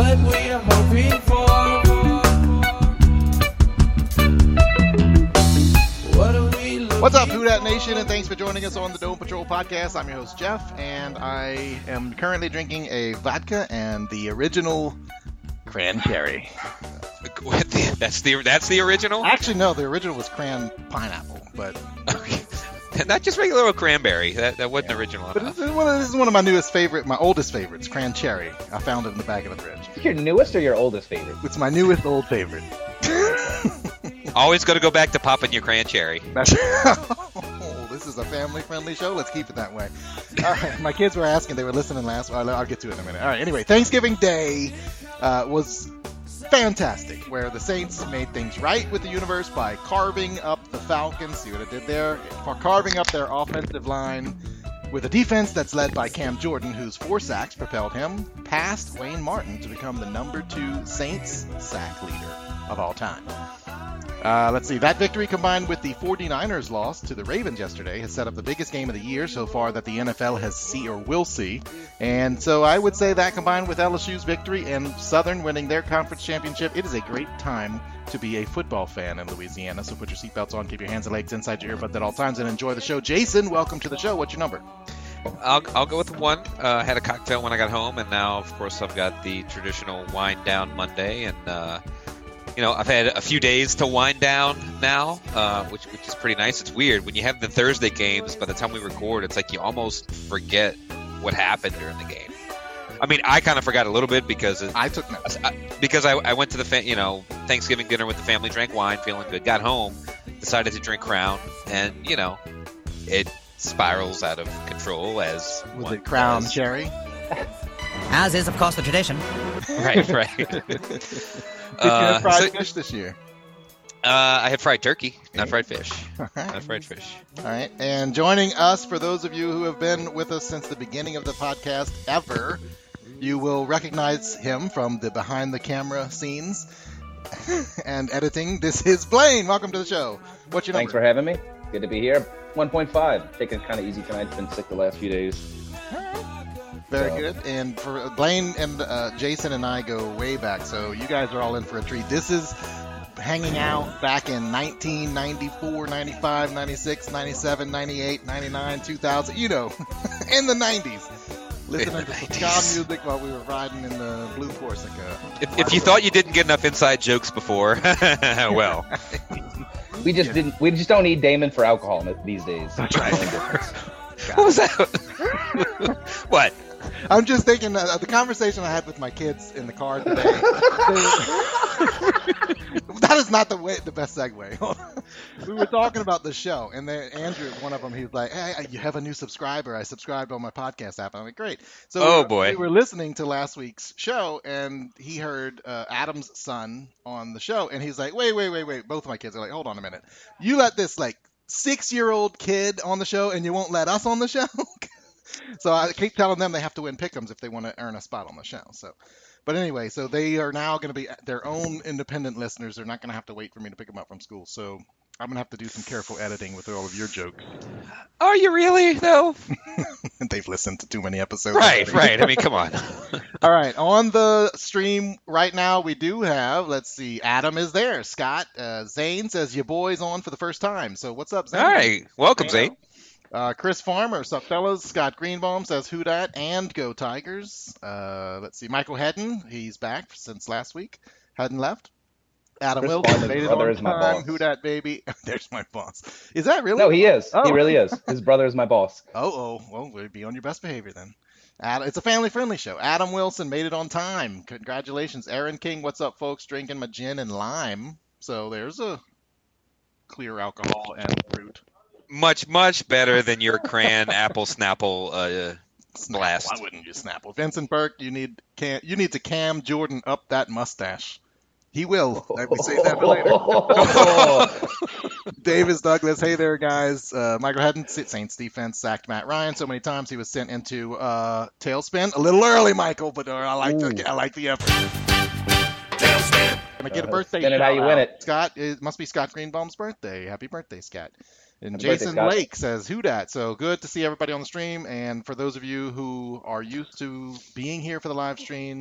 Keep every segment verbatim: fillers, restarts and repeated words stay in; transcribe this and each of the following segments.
what we are hoping for. What are we looking What's up, Who Dat Nation, and thanks for joining us on the Dome Patrol podcast. I'm your host, Jeff, and I am currently drinking a vodka and the original cranberry. What the, that's the that's the original? Actually, no, the original was cran pineapple, but Okay. Not just regular old cranberry. That that wasn't original but enough. this is, one of, this is one of my newest favorite, my oldest favorites, cran cherry. I found it in the back of the fridge. Your newest or your oldest favorite? It's my newest old favorite. Always got to go back to popping your cran cherry. That's, oh, this is a family-friendly show. Let's keep it that way. All right, my kids were asking. They were listening last. I'll, I'll get to it in a minute. All right. Anyway, Thanksgiving Day uh, was fantastic, where the Saints made things right with the universe by carving up the Falcons. See what I did there? For carving up their offensive line with a defense that's led by Cam Jordan, whose four sacks propelled him past Wayne Martin to become the number two Saints sack leader of all time. Uh, let's see, that victory combined with the 49ers loss to the Ravens yesterday has set up the biggest game of the year so far that the N F L has seen or will see. And so I would say that combined with L S U's victory and Southern winning their conference championship, it is a great time to be a football fan in Louisiana. So put your seatbelts on, keep your hands and legs inside your earbud at all times, and enjoy the show. Jason, welcome to the show. What's your number? I'll I'll go with one. Uh, had a cocktail when I got home, and now of course I've got the traditional wind down Monday, and uh, you know I've had a few days to wind down now, uh, which which is pretty nice. It's weird when you have the Thursday games. By the time we record, it's like you almost forget what happened during the game. I mean, I kind of forgot a little bit because it, I took notes. I, because I, I went to the fa- you know Thanksgiving dinner with the family, drank wine, feeling good. Got home, decided to drink Crown, and you know it spirals out of control as Was one it Crown does. Cherry? As is, of course, the tradition. Right, right. Did you Uh, have fried so- fish this year? Uh, I had fried turkey, not fried fish. All right. Not fried fish. All right, and joining us, for those of you who have been with us since the beginning of the podcast ever, you will recognize him from the behind the camera scenes and editing. This is Blaine. Welcome to the show. What's your Thanks for number? having me. Good to be here. one point five. Taking it kind of easy tonight. Been sick the last few days. Very So- good. And for Blaine and uh, Jason and I go way back, so you guys are all in for a treat. This is hanging out back in nineteen ninety-four, ninety-five, ninety-six, ninety-seven, ninety-eight, ninety-nine, two thousand, you know, in the nineties. Listening to some ska music while we were riding in the Blue Corsica. If, if you thought you didn't get enough inside jokes before, well, We just didn't. We just don't need Damon for alcohol these days. That's right. what was that? What? I'm just thinking uh, the conversation I had with my kids in the car today. That is not the way, the best segue. We were talking about the show, and then Andrew, one of them, he was like, "Hey, you have a new subscriber. I subscribed on my podcast app." I'm like, "Great!" So Oh, we were, boy. we were listening to last week's show, and he heard uh, Adam's son on the show, and he's like, "Wait, wait, wait, wait!" Both of my kids are like, "Hold on a minute. You let this like six-year-old kid on the show, and you won't let us on the show?" So I keep telling them they have to win pick'ems if they want to earn a spot on the show. So, but anyway, so they are now going to be their own independent listeners. They're not going to have to wait for me to pick them up from school. So I'm going to have to do some careful editing with all of your jokes. Are you really though? They've listened to too many episodes. Right, already. right. I mean, come on. All right, on the stream right now, we do have, let's see, Adam is there. Scott, uh, Zane says your boy's on for the first time. So what's up, Zane? All right, welcome, Zane. Uh, Chris Farmer, what's up, fellas? Scott Greenbaum says who dat and go Tigers. Uh, let's see, Michael Hedden, he's back since last week. Hadn't left. Adam Chris Wilson, Farmer's made it brother on is my time. boss. Who dat, baby? There's my boss. Is that really? No, he is. Oh. He really is. His brother is my boss. Oh, oh, well, we'd be on your best behavior then. Ad- it's a family-friendly show. Adam Wilson made it on time. Congratulations. Aaron King, what's up, folks? Drinking my gin and lime. So there's a clear alcohol and fruit. Much, much better than your cran apple snapple uh, blast. Why wouldn't you Snapple? Vincent Burke, you need cam, you need to Cam Jordan up that mustache. He will. We say that for later. Davis Douglas, hey there, guys. Uh, Michael Hedden, Saints defense sacked Matt Ryan so many times he was sent into uh, tailspin. A little early, Michael, but uh, I like the I like the effort. Tailspin. Can I get a Uh, birthday spin it how you shout win out? it. Scott, it must be Scott Greenbaum's birthday. Happy birthday, Scott. And Happy birthday, Jason Scott. Lake says, who dat? So good to see everybody on the stream. And for those of you who are used to being here for the live stream,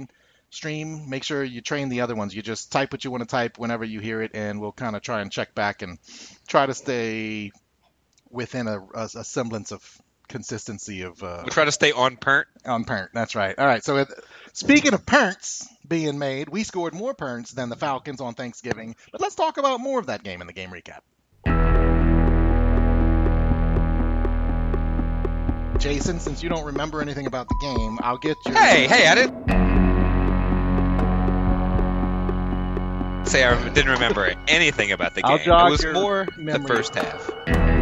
stream, make sure you train the other ones. You just type what you want to type whenever you hear it, and we'll kind of try and check back and try to stay within a, a, a semblance of consistency of uh, We try to stay on parent. on parent. That's right. All right. So it, speaking of parents being made, we scored more parents than the Falcons on Thanksgiving. But let's talk about more of that game in the game recap. Jason, since you don't remember anything about the game, I'll get your... Hey, hey, I didn't say I didn't remember anything about the game. I'll jog It was your more the memory. first half.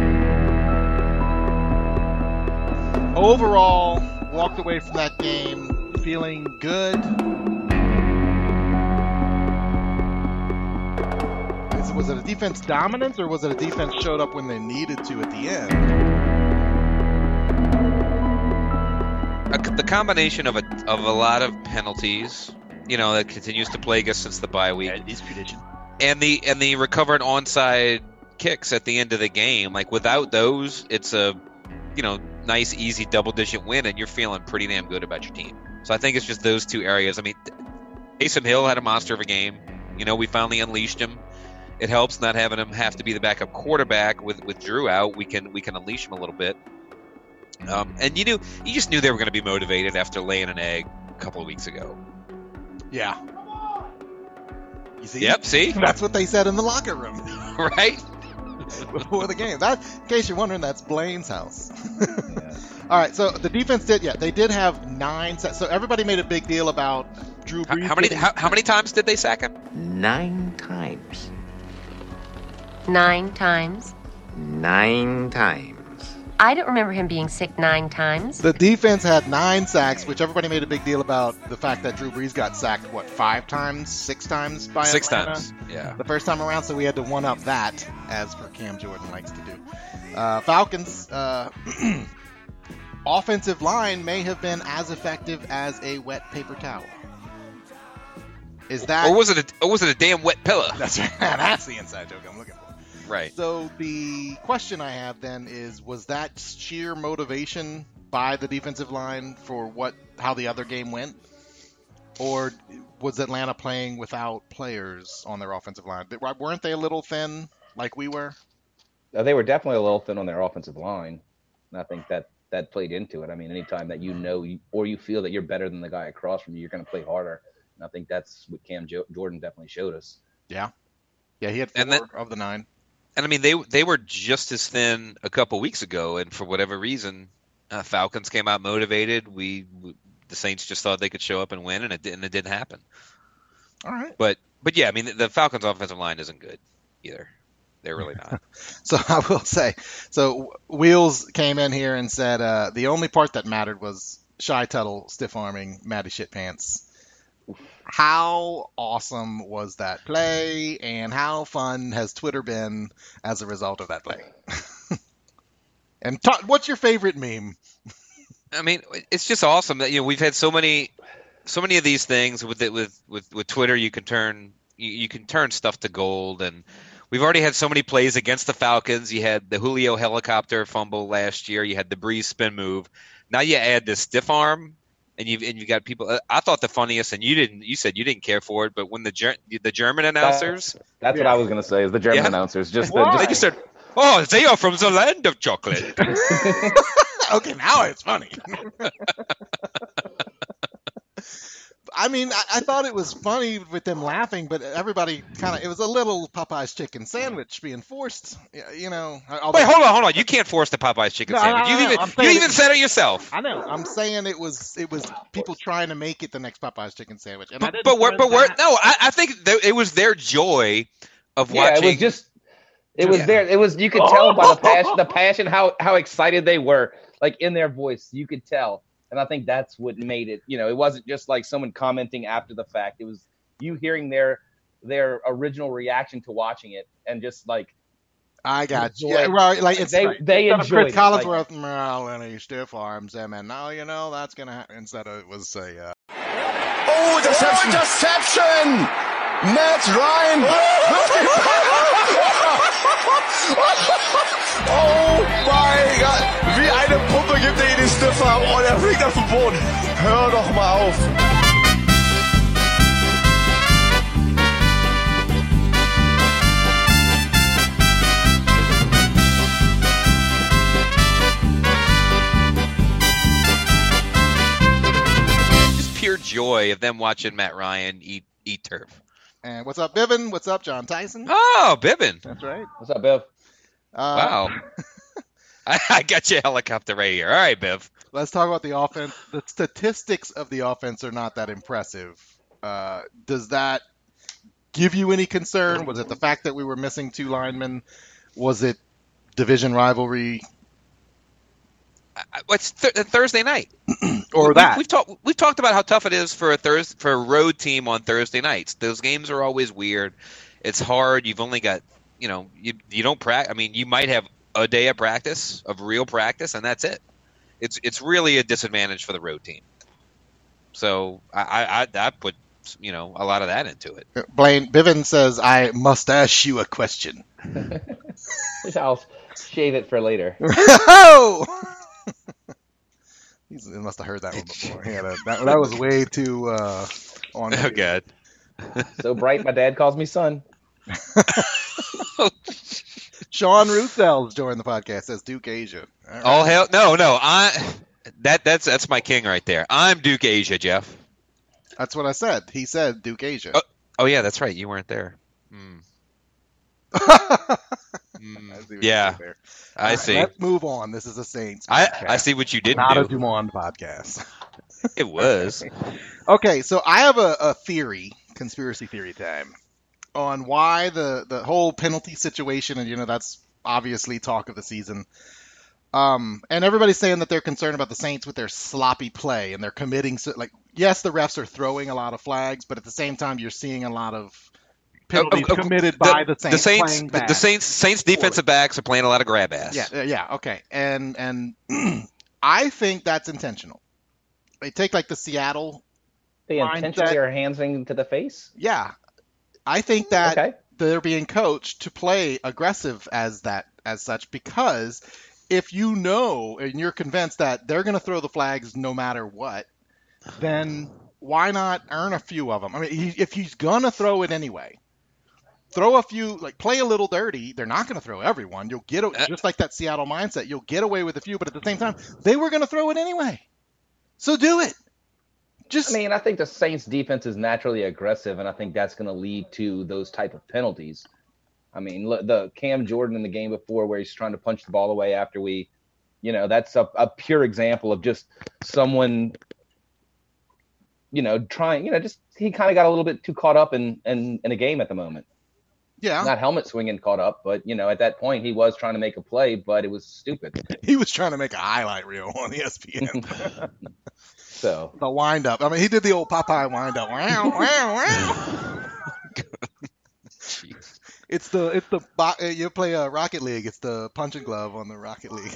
Overall, walked away from that game feeling good. Is- Was it a defense dominance, or was it a defense showed up when they needed to at the end? A, the combination of a of a lot of penalties, you know, that continues to plague us since the bye week, Yeah, it is tradition. and the and the recovered onside kicks at the end of the game. Like without those, it's a you know nice easy double digit win, and you're feeling pretty damn good about your team. So I think it's just those two areas. I mean, Taysom Hill had a monster of a game. You know, we finally unleashed him. It helps not having him have to be the backup quarterback with with Drew out. We can we can unleash him a little bit. Um, and you knew you just knew they were going to be motivated after laying an egg a couple of weeks ago. Yeah. You see? Yep, see? That's what they said in the locker room Right? before the game. That, in case you're wondering, that's Blaine's house. Yeah. All right, so the defense did, yeah, they did have nine sacks. So everybody made a big deal about Drew How, Brees. how many getting- how, how many times did they sack him? Nine times. Nine times. Nine times. I don't remember him being sick nine times. The defense had nine sacks, which everybody made a big deal about the fact that Drew Brees got sacked, what, five times, six times by Six Atlanta? times. Yeah. The first time around, so we had to one-up that, as per Cam Jordan likes to do. Uh, Falcons, uh, offensive line may have been as effective as a wet paper towel. Is that... Or was it a or was it a damn wet pillow? That's right. That's the inside joke I'm looking for. Right. So the question I have then is, was that sheer motivation by the defensive line for what how the other game went? Or was Atlanta playing without players on their offensive line? Weren't they a little thin like we were? Uh, They were definitely a little thin on their offensive line. And I think that that played into it. I mean, anytime that you know you, or you feel that you're better than the guy across from you, you're going to play harder. And I think that's what Cam jo- Jordan definitely showed us. Yeah. Yeah, he had four And that- of the nine. And I mean, they they were just as thin a couple weeks ago, and for whatever reason, uh, Falcons came out motivated. We, we the Saints just thought they could show up and win, and it didn't. It didn't happen. All right. But but yeah, I mean, the, the Falcons' offensive line isn't good either. They're really not. So I will say, so Wheels came in here and said uh, the only part that mattered was Shy Tuttle stiff-arming Matty Shitpants. How awesome was that play, and how fun has Twitter been as a result of that play? And ta- what's your favorite meme? I mean, it's just awesome that you know we've had so many, so many of these things with it with with with Twitter. You can turn you, you can turn stuff to gold, and we've already had so many plays against the Falcons. You had the Julio helicopter fumble last year. You had the Breeze spin move. Now you add this stiff arm, and you've and you got people. I thought the funniest, and you didn't. You said you didn't care for it, but when the Ger- the German announcers, That's, that's Yeah. what I was going to say is the German Yeah. announcers. Just, the, Why? they just just said, "Oh, they are from the land of chocolate." Okay, now it's funny. I mean, I, I thought it was funny with them laughing, but everybody kind of, it was a little Popeye's chicken sandwich being forced, y- you know. although- Wait, hold on, hold on. You can't force the Popeyes chicken No, sandwich. no, You no, even I'm you saying even it- said it yourself. I know. I'm saying it was it was people trying to make it the next Popeye's chicken sandwich. And I But didn't but we're, judge but we're that. no. I, I think th- it was their joy of yeah, watching. it was just it was Yeah. there. It was you could tell by the passion, the passion, how how excited they were, like in their voice. You could tell, and I think that's what made it. You know, it wasn't just like someone commenting after the fact. It was you hearing their their original reaction to watching it, and just like I got you. enjoy- Yeah, right, like it's they right. they Instead of enjoyed Chris it, Collinsworth, like- well, and he stiff arms him, and now you know that's gonna happen. Instead of it was a. Uh, Oh, Interception! Oh, Interception! Matt Ryan! Oh mein Gott! Wie eine Puppe gibt er ihn den Stiffer und er fliegt auf den Boden. Hör doch mal auf! joy of them watching Matt Ryan eat eat turf. And what's up, Bibbin? What's up, John Tyson? Oh, Bibbin. That's right. What's up, Biv? Uh, Wow. I, I got you a helicopter right here. All right, Biv. Let's talk about the offense. The statistics of the offense are not that impressive. Uh, does that give you any concern? Was it the fact that we were missing two linemen? Was it division rivalry? It's th- Thursday night. Or we, that? We've talked. We've talked about how tough it is for a Thurs for a road team on Thursday nights. Those games are always weird. It's hard. You've only got, you know, you you don't practice. I mean, you might have a day of practice, of real practice, and that's it. It's it's really a disadvantage for the road team. So I I, I put, you know, a lot of that into it. Blaine Bivin says, "I must ask you a question." I'll shave it for later. Oh! He must have heard that one before. He had a, that, that was way too uh, on. Oh God! So bright, my dad calls me son. Sean Ruthell's joined the podcast. Says Duke Asia. All right. All hell no no I that that's that's my king right there. I'm Duke Asia, Jeff. That's what I said. He said Duke Asia. Oh, oh yeah, that's right. You weren't there. Hmm. I see what Yeah. you did there. I All right, see. Let's move on. This is a Saints I podcast, I see what you did not do. a Dumont podcast. It was. Okay, so I have a, a theory, conspiracy theory time, on why the, the whole penalty situation, and you know that's obviously talk of the season. Um, and everybody's saying that they're concerned about the Saints with their sloppy play and they're committing. So, like, yes, the refs are throwing a lot of flags, but at the same time, you're seeing a lot of penalties Oh, oh, committed the, by the Saints. The Saints, playing the, bad. the Saints, Saints defensive backs are playing a lot of grab ass. Yeah, uh, yeah, okay, and and I think that's intentional. They take like the Seattle. They intentionally mindset. are handsing to the face. Yeah, I think that Okay. they're being coached to play aggressive as that as such because if you know and you're convinced that they're going to throw the flags no matter what, then why not earn a few of them? I mean, he, if he's going to throw it anyway, throw a few, like play a little dirty. They're not going to throw everyone. You'll get, just like that Seattle mindset, you'll get away with a few, but at the same time, they were going to throw it anyway. So do it. Just, I mean, I think the Saints defense is naturally aggressive, and I think that's going to lead to those type of penalties. I mean, look, the Cam Jordan in the game before where he's trying to punch the ball away after we, you know, that's a, a pure example of just someone, you know, trying, you know, just he kind of got a little bit too caught up in, in, in a game at the moment. yeah, Not helmet swinging caught up, but, you know, at that point he was trying to make a play, but it was stupid. he was trying to make a highlight reel on E S P N. So The wind up. I mean, he did the old Popeye wind up. Wow, wow, wow. It's the it's the bo- you play uh, Rocket League. It's the punching glove on the Rocket League.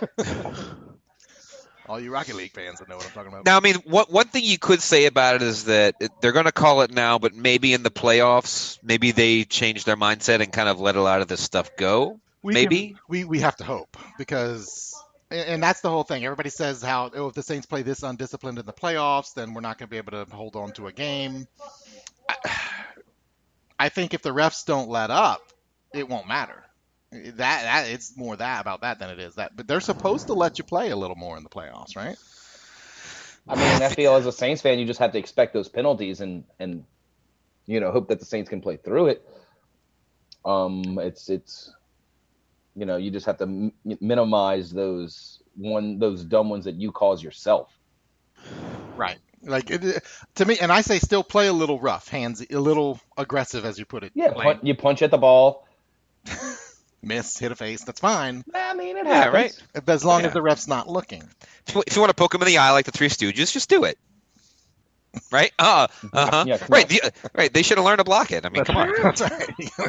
All you Rocket League fans that know what I'm talking about. Now, I mean, one one thing you could say about it is that it, they're going to call it now, but maybe in the playoffs, maybe they change their mindset and kind of let a lot of this stuff go. we maybe. can, we we have to hope because, and and that's the whole thing. Everybody says how oh, if the Saints play this undisciplined in the playoffs, then we're not going to be able to hold on to a game. I, I think if the refs don't let up, it won't matter. That that it's more that about that than it is that. But they're supposed to let you play a little more in the playoffs, right? I mean, I feel as a Saints fan, you just have to expect those penalties and, and you know, hope that the Saints can play through it. Um, it's it's, you know, you just have to m- minimize those one those dumb ones that you cause yourself. Right. Like it, to me, and I say still play a little rough, hands a little aggressive, as you put it. Yeah, Blaine. pun- you punch at the ball. Miss, hit a face. That's fine, I mean, it Yeah, happens. right. as long Yeah. as the ref's not looking. If you, if you want to poke them in the eye like the Three Stooges, just do it. Right? Uh huh. Yeah, come right. on. The, right. They should have learned to block it. I mean, come on. That's right.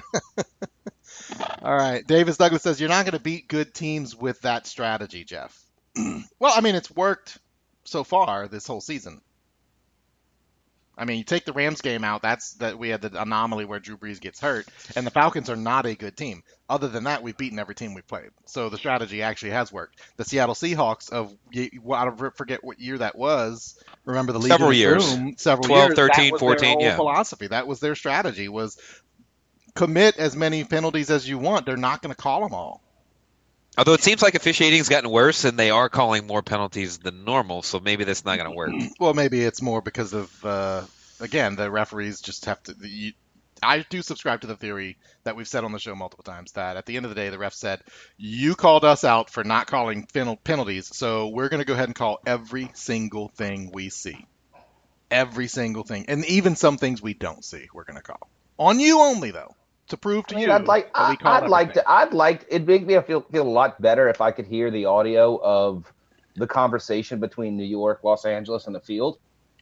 All right. Davis Douglas says you're not going to beat good teams with that strategy, Jeff. Well, I mean, it's worked so far this whole season. I mean, you take the Rams game out, that's that we had the anomaly where Drew Brees gets hurt, and the Falcons are not a good team. Other than that, we've beaten every team we've played. So the strategy actually has worked. The Seattle Seahawks of I don't forget what year that was. Remember the league Several in the years. room, several twelve, years. thirteen, that was fourteen, their whole yeah. philosophy. That was their strategy was commit as many penalties as you want. They're not going to call them all. Although it seems like officiating's gotten worse, and they are calling more penalties than normal, so maybe that's not going to work. Well, maybe it's more because of uh, again the referees just have to. You, I do subscribe to the theory that we've said on the show multiple times that at the end of the day, the ref said, you called us out for not calling pen- penalties, so we're going to go ahead and call every single thing we see. Every single thing. And even some things we don't see, we're going to call. On you only, though, to prove to I mean, you I'd like, that we I, call I'd like everything. to, I'd like, it'd make me feel feel a lot better if I could hear the audio of the conversation between New York, Los Angeles, and the field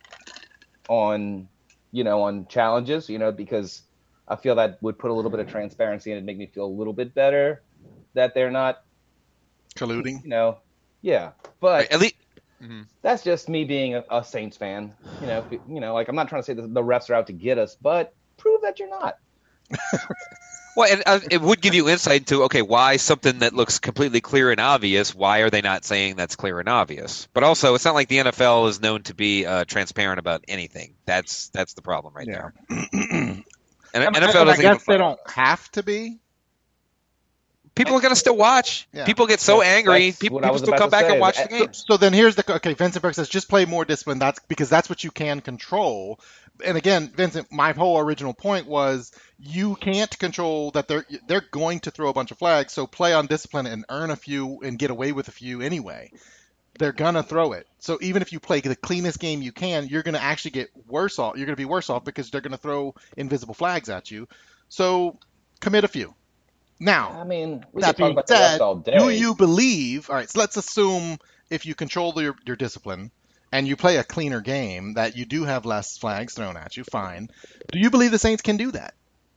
on, you know, on challenges, you know, because I feel that would put a little bit of transparency and it'd make me feel a little bit better that they're not Colluding? You know, yeah, but At least. Mm-hmm. that's just me being a, a Saints fan. You know, if, you know, like I'm not trying to say that the refs are out to get us, but prove that you're not. Well, and uh, it would give you insight into, okay, why something that looks completely clear and obvious, why are they not saying that's clear and obvious? But also, it's not like the N F L is known to be uh, transparent about anything. That's that's the problem right Yeah. there. And I, mean, N F L I doesn't give a guess they fuck. don't have to be. People are going to still watch. Yeah. People get so That's- angry. that's People, what I people was still about come to back say. and watch Uh, the games. So then here's the okay. Vincent Burke says just play more discipline. That's because that's what you can control. And again, Vincent, my whole original point was you can't control that they're they're going to throw a bunch of flags. So play on discipline and earn a few and get away with a few anyway. They're gonna throw it. So even if you play the cleanest game you can, you're gonna actually get worse off. You're gonna be worse off because they're gonna throw invisible flags at you. So commit a few. Now, I mean, we that could talk being about the said, refs all day. do you believe? All right, so let's assume if you control your, your discipline and you play a cleaner game, that you do have less flags thrown at you. Fine. Do you believe the Saints can do that?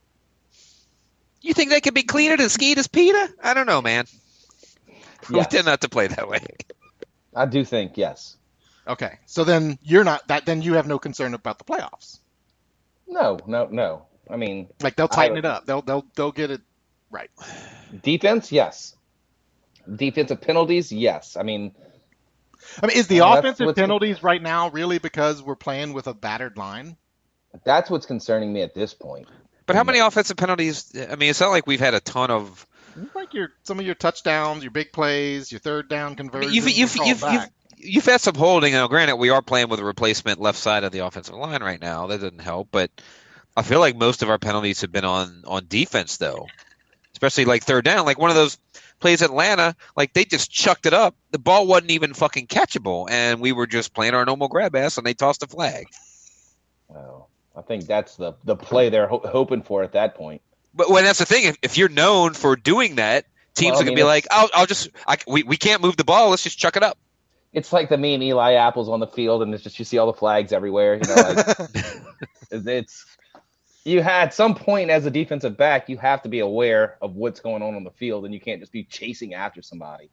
You think they could be cleaner than Skeet as PETA? I don't know, man. We Yes. tend not to play that way. I do think yes. Okay, so then you're not that. Then you have no concern about the playoffs. No, no, no. I mean, Like they'll tighten I- it up. They'll they'll they'll get it right. defense, yes. Defensive penalties, yes. I mean, I mean, is the Well, that's offensive what's- penalties right now really because we're playing with a battered line? that's what's concerning me at this point. But how many offensive penalties? I mean, it's not like we've had a ton of. Like your some of your touchdowns, your big plays, your third down I conversions. mean, you've, you've, were called you've, you've, back. you've had some holding. Now, granted, we are playing with a replacement left side of the offensive line right now. That doesn't help. But I feel like most of our penalties have been on, on defense, though. Especially like third down. Like one of those plays at Atlanta, like they just chucked it up. The ball wasn't even fucking catchable. And we were just playing our normal grab ass, and they tossed a flag. Well, I think that's the the play they're ho- hoping for at that point. But when that's the thing, if, if you're known for doing that, teams Well, I are gonna mean, be like, it's- "I'll, I'll just, I, we, we can't move the ball. Let's just chuck it up." It's like the me and Eli Apples on the field, and it's just you see all the flags everywhere. You know, like it's, it's you had some point as a defensive back, you have to be aware of what's going on on the field, and you can't just be chasing after somebody.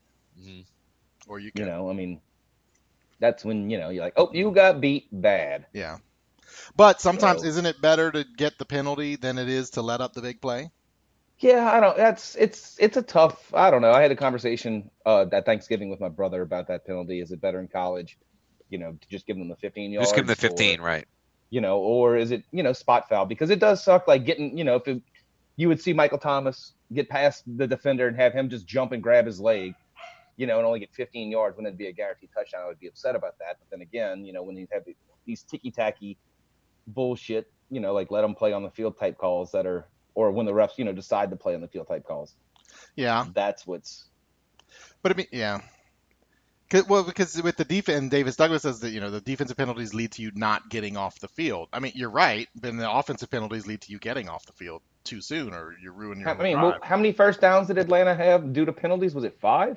Or you You can, know, I mean, that's when you know you're like, oh, you got beat bad. yeah. But sometimes So- isn't it better to get the penalty than it is to let up the big play? Yeah, I don't. That's it's it's a tough. I don't know. I had a conversation uh, at Thanksgiving with my brother about that penalty. Is it better in college? You know, to just give them the fifteen yards. Just give them the fifteen, or, right? You know, or is it you know spot foul? Because it does suck. Like getting you know if it, you would see Michael Thomas get past the defender and have him just jump and grab his leg, you know, and only get fifteen yards when it'd be a guaranteed touchdown. I would be upset about that. But then again, you know, when you have these ticky tacky bullshit, you know, like let them play on the field type calls that are. Or when the refs, you know, decide to play on the field type calls. Yeah. That's what's. But I mean, yeah. 'Cause- Well, because with the defense, and Davis Douglas says that, you know, the defensive penalties lead to you not getting off the field. I mean, you're right, but the offensive penalties lead to you getting off the field too soon, or you ruin your I whole mean, drive. well, how many first downs did Atlanta have due to penalties? Was it five?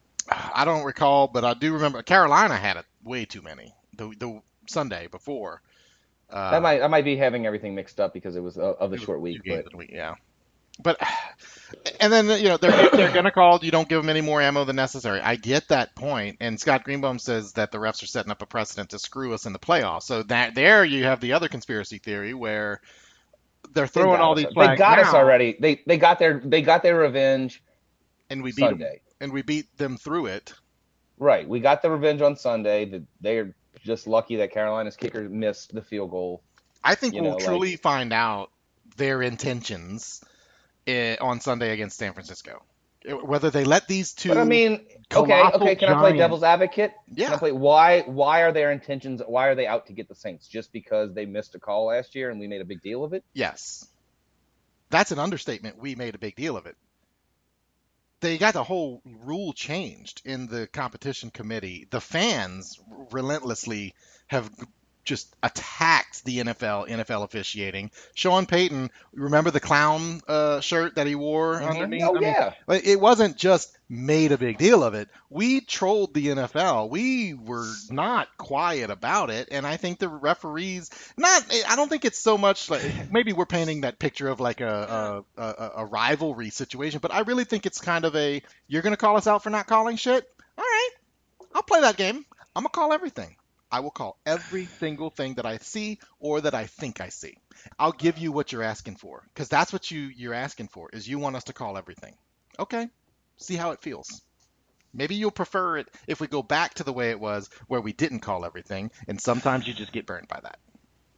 I don't recall, but I do remember Carolina had it way too many the the Sunday before. Uh, That might I might be having everything mixed up because it was uh, of the it was short two week. games But in a week, yeah. But and then you know they're they're gonna call you don't give them any more ammo than necessary. I get that point, and Scott Greenbaum says that the refs are setting up a precedent to screw us in the playoffs. So that there you have the other conspiracy theory where they're they throwing got all us- these flags They got us now, already. They they got their they got their revenge and we beat them, Sunday. and we beat them through it. Right. We got the revenge on Sunday. That they're just lucky that Carolina's kicker missed the field goal. I think You we'll know, like- truly find out their intentions eh, on Sunday against San Francisco. Whether they let these two. But I mean, okay, colossal okay. Can I play giants- devil's advocate? Yeah. Can I play, why? Why are their intentions? Why are they out to get the Saints? Just because they missed a call last year and we made a big deal of it? Yes. That's an understatement. We made a big deal of it. They got the whole rule changed in the competition committee. The fans relentlessly have just attacked the N F L, N F L officiating. Sean Payton, remember the clown uh, shirt that he wore Mhm. underneath? Oh, I mean, yeah. like, it wasn't just made a big deal of it. We trolled the N F L. We were not quiet about it, and I think the referees, not, I don't think it's so much like, maybe we're painting that picture of like a, a, a, a rivalry situation, but I really think it's kind of a, you're going to call us out for not calling shit? All right, I'll play that game. I'm going to call everything. I will call every single thing that I see or that I think I see. I'll give you what you're asking for, because that's what you, you're asking for, is you want us to call everything. Okay, see how it feels. Maybe you'll prefer it if we go back to the way it was, where we didn't call everything, and sometimes you just get burned by that.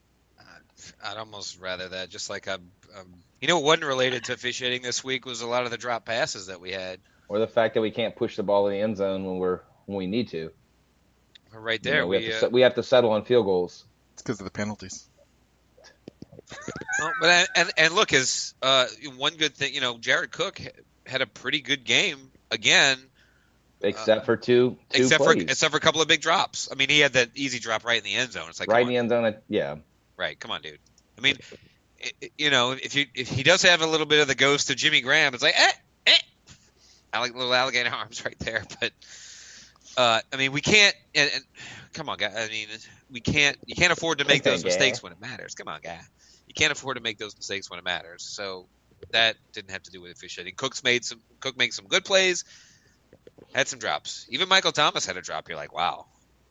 I'd almost rather that. Just like I'm, um, you know, what wasn't related to officiating this week was a lot of the drop passes that we had. Or the fact that we can't push the ball in the end zone when we're when we need to. Right You there, know, we, we, have to, uh, se- we have to settle on field goals. It's because of the penalties. well, but and and look, as uh, one good thing, you know, Jared Cook had a pretty good game again. Except for two, two except plays. for except for a couple of big drops. I mean, he had that easy drop right in the end zone. It's like right come in on. the end zone. Yeah. Right, come on, dude. I mean, i- i- you know, if you if he does have a little bit of the ghost of Jimmy Graham, it's like eh, eh, I like little alligator arms right there. But uh, I mean, we can't. And, and come on, guy. I mean, we can't. You can't afford to make Okay, those guy. mistakes when it matters. Come on, guy. You can't afford to make those mistakes when it matters. So that didn't have to do with officiating. Cook's made some. Cook made some good plays. Had some drops. Even Michael Thomas had a drop. You're like, wow.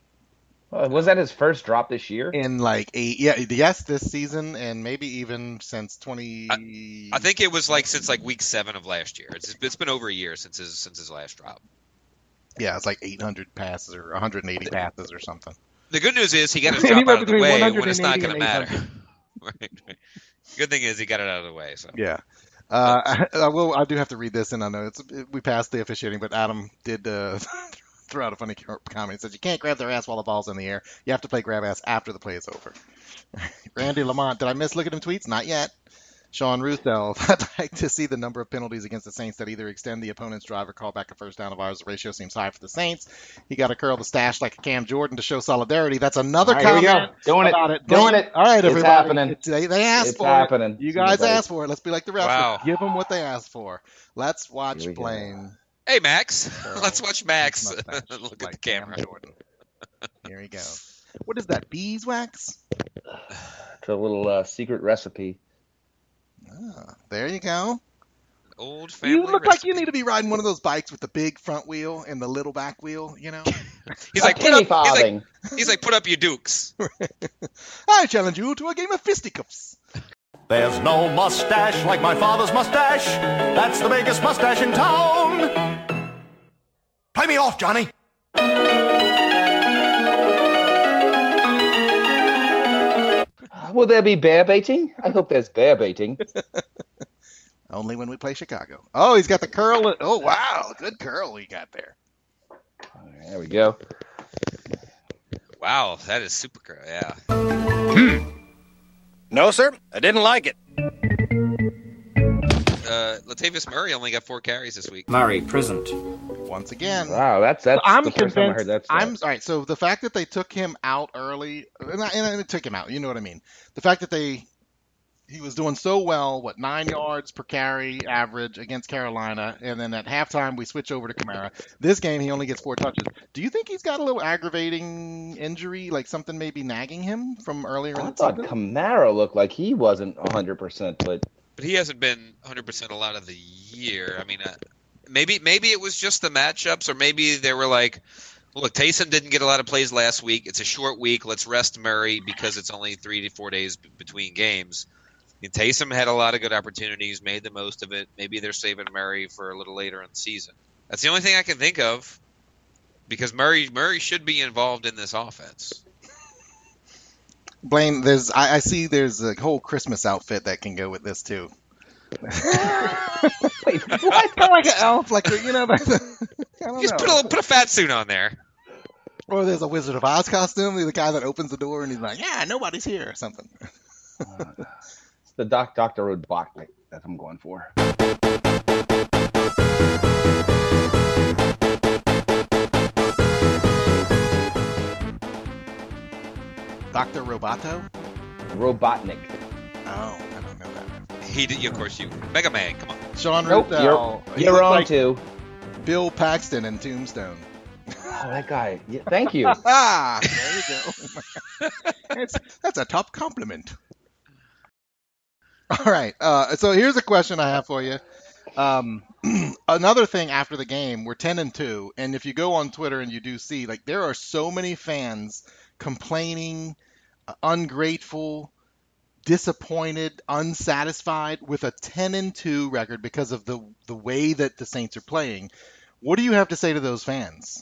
Well, was that his first drop this year? In like eight, yeah, yes, this season, and maybe even since twenty. I think it was like since like week seven of last year. It's it's been over a year since his since his last drop. Yeah, it's like eight hundred passes or one hundred eighty passes or something. The good news is he got his drop Anywhere out of the between way when it's not one going to hundred matter. eighty and right, right. Good thing is he got it out of the way. So Yeah. Uh, I, I will. I do have to read this, and I know it's we passed the officiating, but Adam did uh, throw out a funny comment. He says you can't grab their ass while the ball's in the air. You have to play grab ass after the play is over. Randy Lamont, did I miss looking at him tweets? Not yet. Sean Ruthell, I'd like to see the number of penalties against the Saints that either extend the opponent's drive or call back a first down of ours. The ratio seems high for the Saints. He got to curl the stash like a Cam Jordan to show solidarity. That's another All right, here we comment go. Doing it. about it. Doing Don't- it. All right, It's everybody. happening. It's- they, they asked It's for happening. it. You guys Everybody. asked for it. Let's be like the refs. Wow. Give them what they asked for. Let's watch Here we go. Blaine. hey Max, Curl let's watch Max his mustache look at like the Cam camera. Jordan. Here he goes. What is that? Beeswax? It's a little uh, secret recipe. Ah, there you go. Old family. You look like you recipe. need to be riding one of those bikes with the big front wheel and the little back wheel, you know? He's like, A put up, penny he's like, farthing. he's like, put up your dukes. I challenge you to a game of fisticuffs. There's no mustache like my father's mustache. That's the biggest mustache in town. Play me off, Johnny. Will there be bear baiting? I hope there's bear baiting. Only when we play Chicago. Oh, he's got the curl. Oh, wow. Good curl he got there. There we go. Wow, that is super cool. Yeah. No, sir. I didn't like it. Uh, Latavius Murray only got four carries this week. Murray, present. Once again. Wow, that's that's I'm the first time I heard convinced. that. I'm all right. So the fact that they took him out early, and, I, and it took him out. You know what I mean? The fact that they he was doing so well, what nine yards per carry average against Carolina, and then at halftime we switch over to Kamara. This game he only gets four touches. Do you think he's got a little aggravating injury, like something maybe nagging him from earlier in I the thought season? Kamara looked like he wasn't one hundred percent, but But he hasn't been one hundred percent a lot of the year. I mean, uh, maybe maybe it was just the matchups, or maybe they were like, look, Taysom didn't get a lot of plays last week. It's a short week. Let's rest Murray because it's only three to four days b- between games. I mean, Taysom had a lot of good opportunities, made the most of it. Maybe they're saving Murray for a little later in the season. That's the only thing I can think of, because Murray Murray should be involved in this offense. Blaine, there's I, I see there's a whole Christmas outfit that can go with this too. Wait, what? Kind of like an elf, like you know. Like the, I don't Just know. put a put a fat suit on there. Or there's a Wizard of Oz costume. The guy that opens the door and he's like, "Yeah, nobody's here," or something. It's the Doc Doctor Robotnik that I'm going for. Doctor Roboto? Robotnik. Oh, I don't know that. He did, of course, you Mega Man. Come on. Sean Nope, Ruth, you're, he you're looked wrong like too. Bill Paxton in Tombstone. Oh, that guy. Yeah, thank you. Ah, there you go. It's, that's a top compliment. All right. Uh, so here's a question I have for you. Um, another thing after the game, we're ten and two, and if you go on Twitter and you do see, like, there are so many fans complaining, uh, ungrateful, disappointed, unsatisfied with a ten and two record because of the the way that the Saints are playing. What do you have to say to those fans?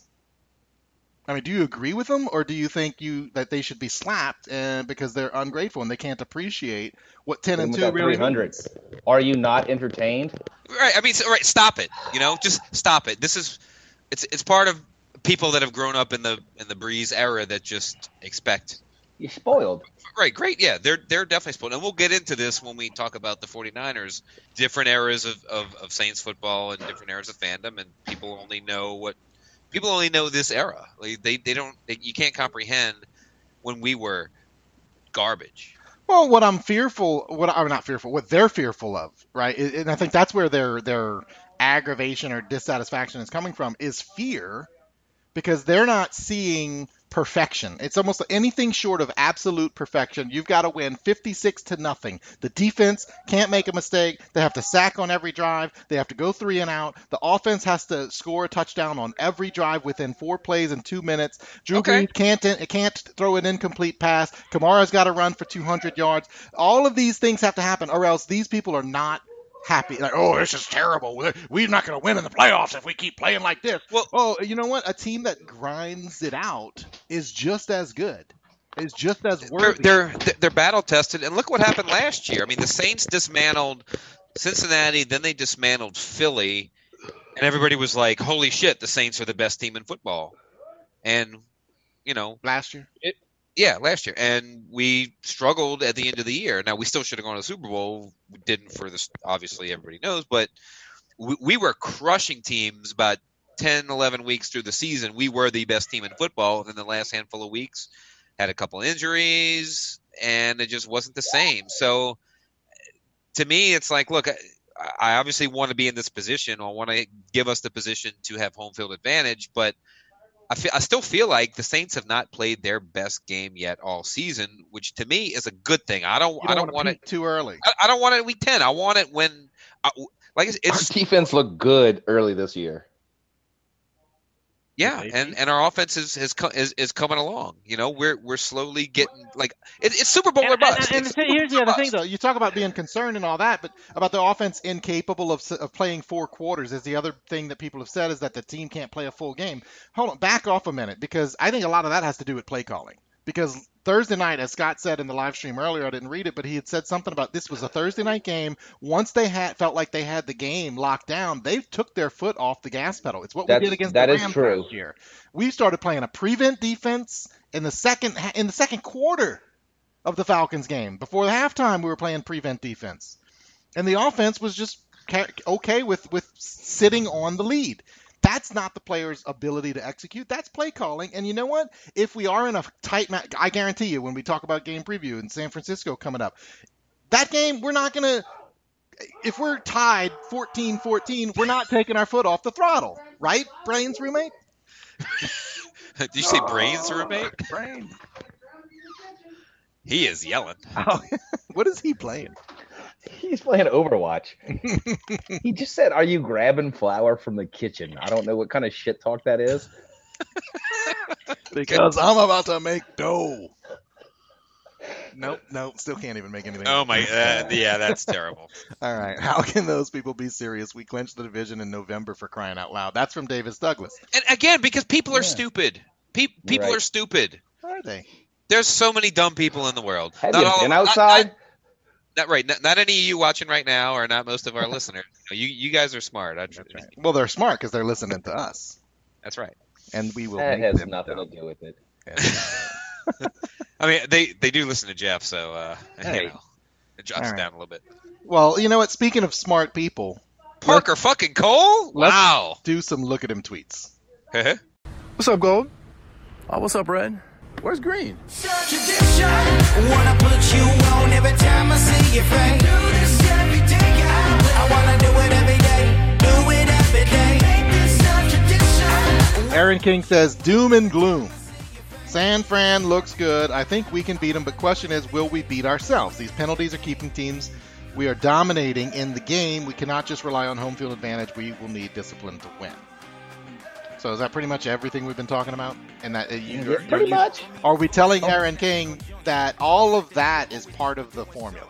I mean, do you agree with them, or do you think you that they should be slapped uh, because they're ungrateful and they can't appreciate what ten and two really means? Are you not entertained? Right. I mean, so, right. Stop it. You know, just stop it. This is, it's it's part of people that have grown up in the in the Breeze era that just expect. You're spoiled. Right. Great. Yeah. They're they're definitely spoiled, and we'll get into this when we talk about the 49ers. Different eras of, of, of Saints football and different eras of fandom, and people only know what. People only know this era. Like they, they don't. They, you can't comprehend when we were garbage. Well, what I'm fearful, what I'm not fearful, what they're fearful of, right? And I think that's where their their aggravation or dissatisfaction is coming from, is fear, because they're not seeing perfection. It's almost anything short of absolute perfection. You've got to win fifty-six to nothing. The defense can't make a mistake. They have to sack on every drive. They have to go three and out. The offense has to score a touchdown on every drive within four plays in two minutes. Drew Okay. Brees can't can't throw an incomplete pass. Kamara's got to run for two hundred yards. All of these things have to happen, or else these people are not happy. Like, oh, this is terrible. We're, we're not going to win in the playoffs if we keep playing like this. Well, oh, you know what? A team that grinds it out is just as good. Is just as They're worthy. they're they're battle tested, and look what happened last year. I mean, the Saints dismantled Cincinnati, then they dismantled Philly, and everybody was like, "Holy shit, the Saints are the best team in football." And you know, last year. It, Yeah, last year, and we struggled at the end of the year. Now we still should have gone to the Super Bowl. We didn't for this, obviously everybody knows, but we, we were crushing teams about ten, eleven weeks through the season. We were the best team in football. And then the last handful of weeks had a couple injuries, and it just wasn't the same. So to me, it's like, look, I, I obviously want to be in this position. I want to give us the position to have home field advantage, but I, feel, I still feel like the Saints have not played their best game yet all season, which to me is a good thing. I don't. You I don't want want it too early. I, I don't want it at week ten. I want it when, I, like it's, it's Our defense looked good early this year. yeah, and, and our offense is is, co- is is coming along. You know, we're we're slowly getting like it, it's Super Bowl or And, bust. and, and It's the thing- here's the Super other Bowl or thing, though. You talk about being concerned and all that, but about the offense incapable of, of playing four quarters is the other thing that people have said, is that the team can't play a full game. Hold on, back off a minute, because I think a lot of that has to do with play calling. Because Thursday night, as Scott said in the live stream earlier, I didn't read it, but he had said something about this was a Thursday night game. Once they had felt like they had the game locked down, they took their foot off the gas pedal. It's what That's- we did against that the is Rams true. last year. We started playing a prevent defense in the second in the second quarter of the Falcons game. Before the halftime, we were playing prevent defense, and the offense was just ca- okay with with sitting on the lead. That's not the player's ability to execute. That's play calling. And you know what? If we are in a tight match, I guarantee you, when we talk about game preview in San Francisco coming up, that game, we're not going to, if we're tied fourteen fourteen, we're not taking our foot off the throttle. Right, Brains roommate? Did you say Brains roommate? Brain. He is yelling. Oh, what is he playing? He's playing Overwatch. He just said, "Are you grabbing flour from the kitchen?" I don't know what kind of shit talk that is. Because I'm about to make dough. Nope, nope, still can't even make anything. Oh my, uh, yeah, that's terrible. All right, how can those people be serious? We clinched the division in November, for crying out loud. That's from Davis Douglas. And again, because people are Yeah. stupid. Pe- people Right. are stupid. Are they? There's so many dumb people in the world. Have Not you all been of- I- outside? not right. Not, not any of you watching right now, or not most of our listeners. You you guys are smart. I, That's right. Well, they're smart because they're listening to us, That's right. and we will. That make has them nothing dumb. to do with it. I mean, they, they do listen to Jeff, so uh, Hey. you know, it drops All it right. down a little bit. Well, you know what? Speaking of smart people, Parker fucking Cole. let's Wow. do some look at him tweets. What's up, Gold? Oh, what's up, Red? Where's Green? Tradition. Wanna put you on every time I see your face. Do this every day. I wanna do it every day. Do it every day. Make this a tradition. Aaron King says, doom and gloom. San Fran looks good. I think we can beat them, but question is, will we beat ourselves? These penalties are keeping teams. We are dominating in the game. We cannot just rely on home field advantage. We will need discipline to win. So is that pretty much everything we've been talking about? And that uh, you, Yeah, you're- pretty you- much. Are we telling Aaron King that all of that is part of the formula?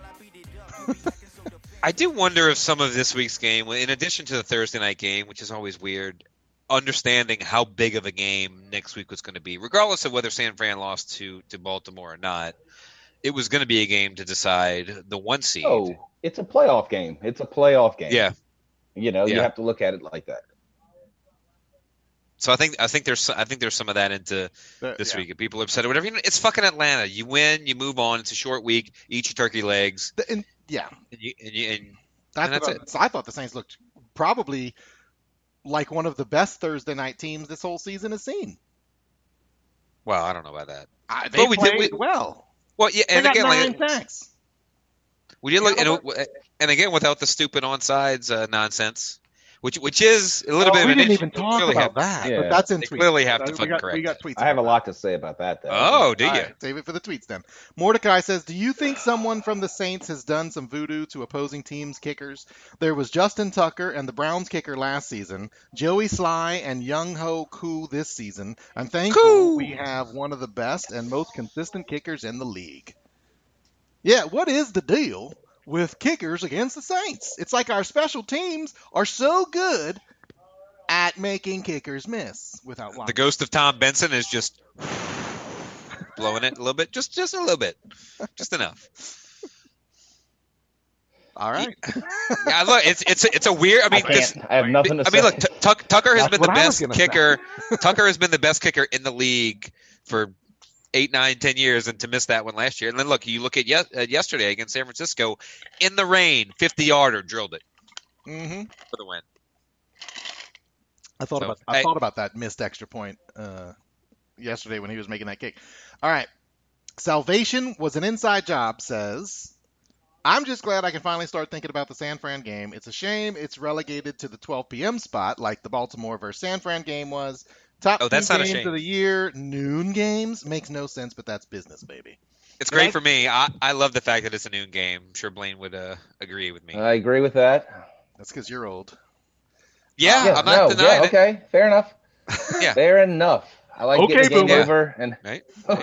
I do wonder if some of this week's game, in addition to the Thursday night game, which is always weird, understanding how big of a game next week was going to be, regardless of whether San Fran lost to, to Baltimore or not, it was going to be a game to decide the one seed. Oh, it's a playoff game. It's a playoff game. Yeah. You know, you Yeah. have to look at it like that. So I think I think there's I think there's some of that into Uh, this yeah. week. If people are upset or whatever, you know, it's fucking Atlanta. You win, you move on. It's a short week. Eat your turkey legs, The- and- yeah, and you and, you, and that's, And that's what I, so I thought the Saints looked probably like one of the best Thursday night teams this whole season has seen. well, I don't know about that. I, But they we did- played we- well. Well, yeah, They and got again, nine like sacks. we did look, Yeah, and, and again without the stupid onside uh, nonsense, which which is a little Oh, bit we of an didn't issue. even They talk clearly about have- that, Yeah. but that's in They tweets. clearly have to Uh, we fucking got, correct we got it. tweets. I have a about lot to say about that, though. Oh, do All you? right, save it for the tweets then. Mordecai says, do you think someone from the Saints has done some voodoo to opposing teams' kickers? There was Justin Tucker and the Browns kicker last season, Joey Sly and Young Ho Koo this season. I'm thankful Koo. we have one of the best and most consistent kickers in the league. Yeah, what is the deal with kickers against the Saints? It's like our special teams are so good at making kickers miss without The blocking. ghost of Tom Benson is just blowing it a little bit, just just a little bit, just enough. All right. Yeah, look, it's it's it's a weird. I I mean, can't. this, I have nothing to I say. mean, look, T- Tuck, Tucker has That's been the what I was best gonna say. kicker. Tucker has been the best kicker in the league for eight, nine, ten years, and to miss that one last year. And then look, you look at yes, uh, yesterday against San Francisco in the rain, fifty yarder, drilled it Mm-hmm. for the win. I thought So, about I hey- thought about that missed extra point uh, yesterday when he was making that kick. All right, Salvation was an inside job. Says, I'm just glad I can finally start thinking about the San Fran game. It's a shame it's relegated to the twelve p.m. spot like the Baltimore versus San Fran game was. Top Oh, that's two not a games shame. of the year, noon games makes no sense, but that's business, baby. It's great Right. for me. I, I love the fact that it's a noon game. I'm sure Blaine would uh, agree with me. I agree with that. That's because you're old. yeah, yeah, I'm not no, denying yeah, okay, fair enough. Yeah. Fair enough. I like Okay, getting the game boomer. over, and it. Right?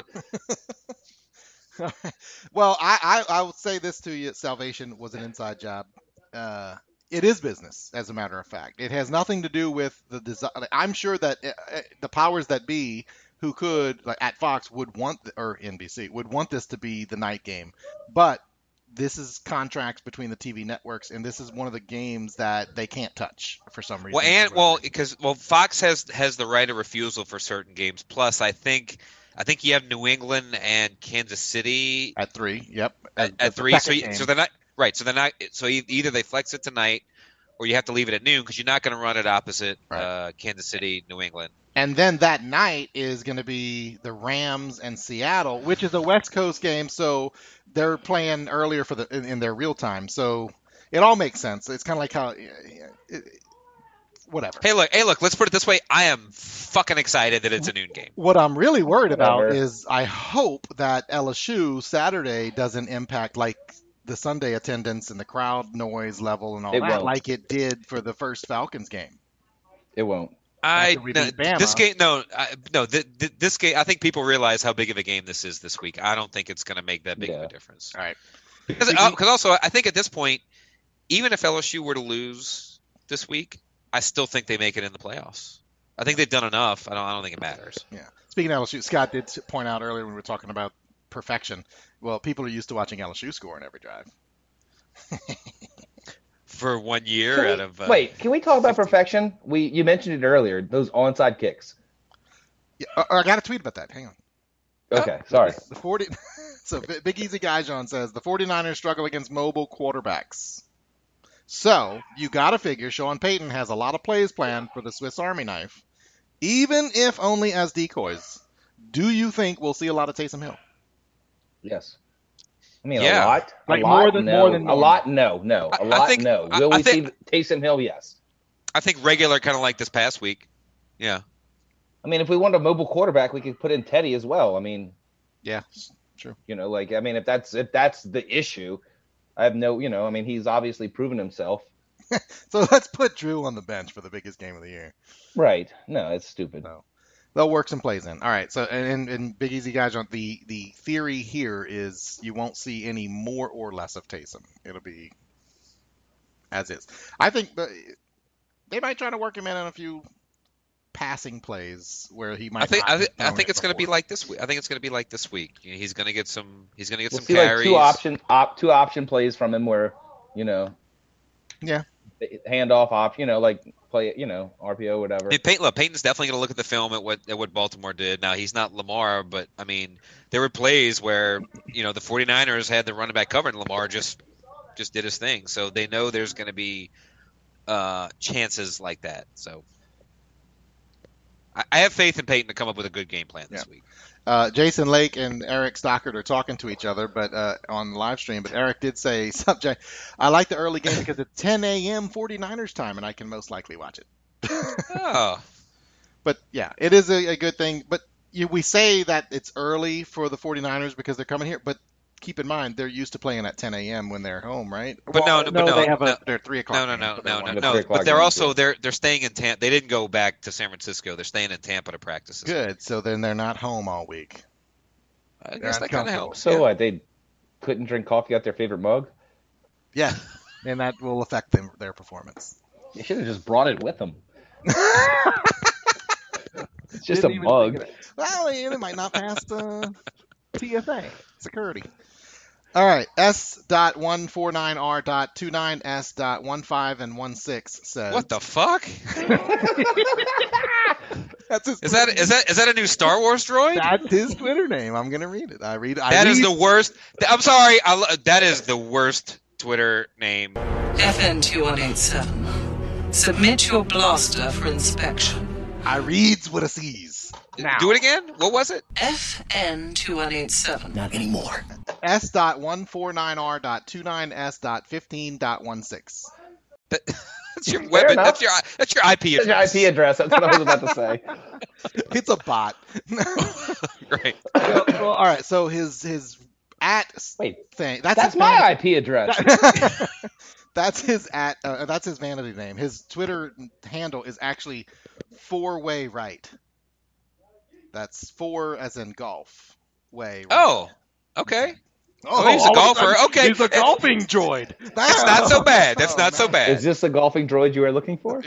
Well, I, I I would say this to you: Salvation was an inside job. Uh, it is business, as a matter of fact. It has nothing to do with the design. I'm sure that uh, uh, the powers that be, who could, like at Fox, would want, or N B C, would want this to be the night game. But this is contracts between the T V networks, and this is one of the games that they can't touch for some reason. Well, and well, because well, Fox has has the right of refusal for certain games. Plus, I think I think you have New England and Kansas City at three. Yep, at, at the three. So, second you, so game. they're not right. So they're not. So e- either they flex it tonight, or you have to leave it at noon because you're not going to run it opposite Right. uh, Kansas City, New England. And then that night is going to be the Rams and Seattle, which is a West Coast game, so they're playing earlier for the in, in their real time. So it all makes sense. It's kind of like how, it, whatever. Hey, look, hey, look. Let's put it this way. I am fucking excited that it's a noon game. What I'm really worried about Whatever. is I hope that L S U Saturday doesn't impact like the Sunday attendance and the crowd noise level and all It that, won't. like it did for the first Falcons game. it won't. I After we no, beat Bama. this game no I, no th- th- this game I think people realize how big of a game this is this week. I don't think it's going to make that big of Yeah. a difference. All right. Because uh, 'cause also I think at this point, even if L S U were to lose this week, I still think they make it in the playoffs. I think they've done enough. I don't I don't think it matters. Yeah. Speaking of L S U, Scott did point out earlier when we were talking about perfection. Well, people are used to watching L S U score in every drive. For one year Can we- out of uh, wait, can we talk about perfection? We you mentioned it earlier. Those onside kicks. Yeah, uh, I got a tweet about that. Hang on. Okay, sorry. The forty. So B- Big Easy Guy John says the 49ers struggle against mobile quarterbacks. So you got to figure Sean Payton has a lot of plays planned for the Swiss Army knife, even if only as decoys. Do you think we'll see a lot of Taysom Hill? Yes. I mean, Yeah. a lot. A Like lot, more than- no. more than a normal. lot. No, no. I- A I lot. think- no. I- Will I we think- see Taysom Hill? Yes. I think regular, kind of like this past week. Yeah. I mean, if we want a mobile quarterback, we could put in Teddy as well. I mean, Yeah, true. you know, like I mean, if that's if that's the issue, I have no, you know, I mean, he's obviously proven himself. So let's put Drew on the bench for the biggest game of the year. Right? No, it's stupid. No. They'll work some plays in. All right. So and, and Big Easy Guy John, the the theory here is you won't see any more or less of Taysom. It'll be as is. I think the, they might try to work him in on a few passing plays where he might. I think not I, have th- I thrown think it it's going to be before. like this week. I think it's going to be like this week. You know, he's going to get some. He's going to get We'll some see carries. like two option op two option plays from him where, you know, Yeah. handoff op, you know, like play, you know, R P O, whatever. I mean, Peyton, look, Peyton's definitely going to look at the film at what at what Baltimore did. Now, he's not Lamar, but, I mean, there were plays where, you know, the 49ers had the running back covered, and Lamar just just did his thing. So they know there's going to be uh, chances like that. So I, I have faith in Peyton to come up with a good game plan this Yeah. week. Uh, Jason Lake and Eric Stockard are talking to each other, but uh, on the live stream. But Eric did say, "Subject, I like the early game because it's ten a.m. 49ers time, and I can most likely watch it." Oh, But yeah, it is a, a good thing. But you, we say that it's early for the 49ers because they're coming here. But keep in mind, they're used to playing at ten a.m. when they're home, right? but no, no, but no, they have a- no, They're three o'clock. no, no, games, no, but they're no, one no, to the no. three o'clock But they're games, also yeah. they're they're staying in Tampa. They didn't go back to San Francisco. They're staying in Tampa to practice. this week. Good. So then they're not home all week. I They're guess that kind of uncomfortable. helps. So yeah. what? They couldn't drink coffee out their favorite mug? Yeah, and that will affect them, their performance. They should have just brought it with them. It's just Didn't a even mug. think of it. Well, it might not pass uh, T S A security. All right, S dot one four nine R dot two nine S dot one five and one six says. What the fuck? That's his Is that is that is that a new Star Wars droid? That's his Twitter name. I'm gonna read it. I read. I That read, is the worst. I'm sorry. I, lo- that is the worst Twitter name. F N two one eight seven. Submit your blaster for inspection. I reads what I sees. Now. Do it again. What was it? F N two one eight seven. Not anymore. S dot one four nine R dot two nine S dot fifteen dot one six. That, that's your weapon. enough. That's your that's your I P That's your I address. P address. That's what I was about to say. It's a bot. Right. well, well, all right. So his his at Wait, thing. That's, that's his my vanity- I P address. That's his at. Uh, that's his vanity name. His Twitter handle is actually four way right. That's four as in golf way. Right. Oh. Okay. Oh, Oh, he's a all of golfer. sudden, Okay. He's a golfing droid. That's not so bad. That's Oh, not so man. bad. Is this the golfing droid you were looking for?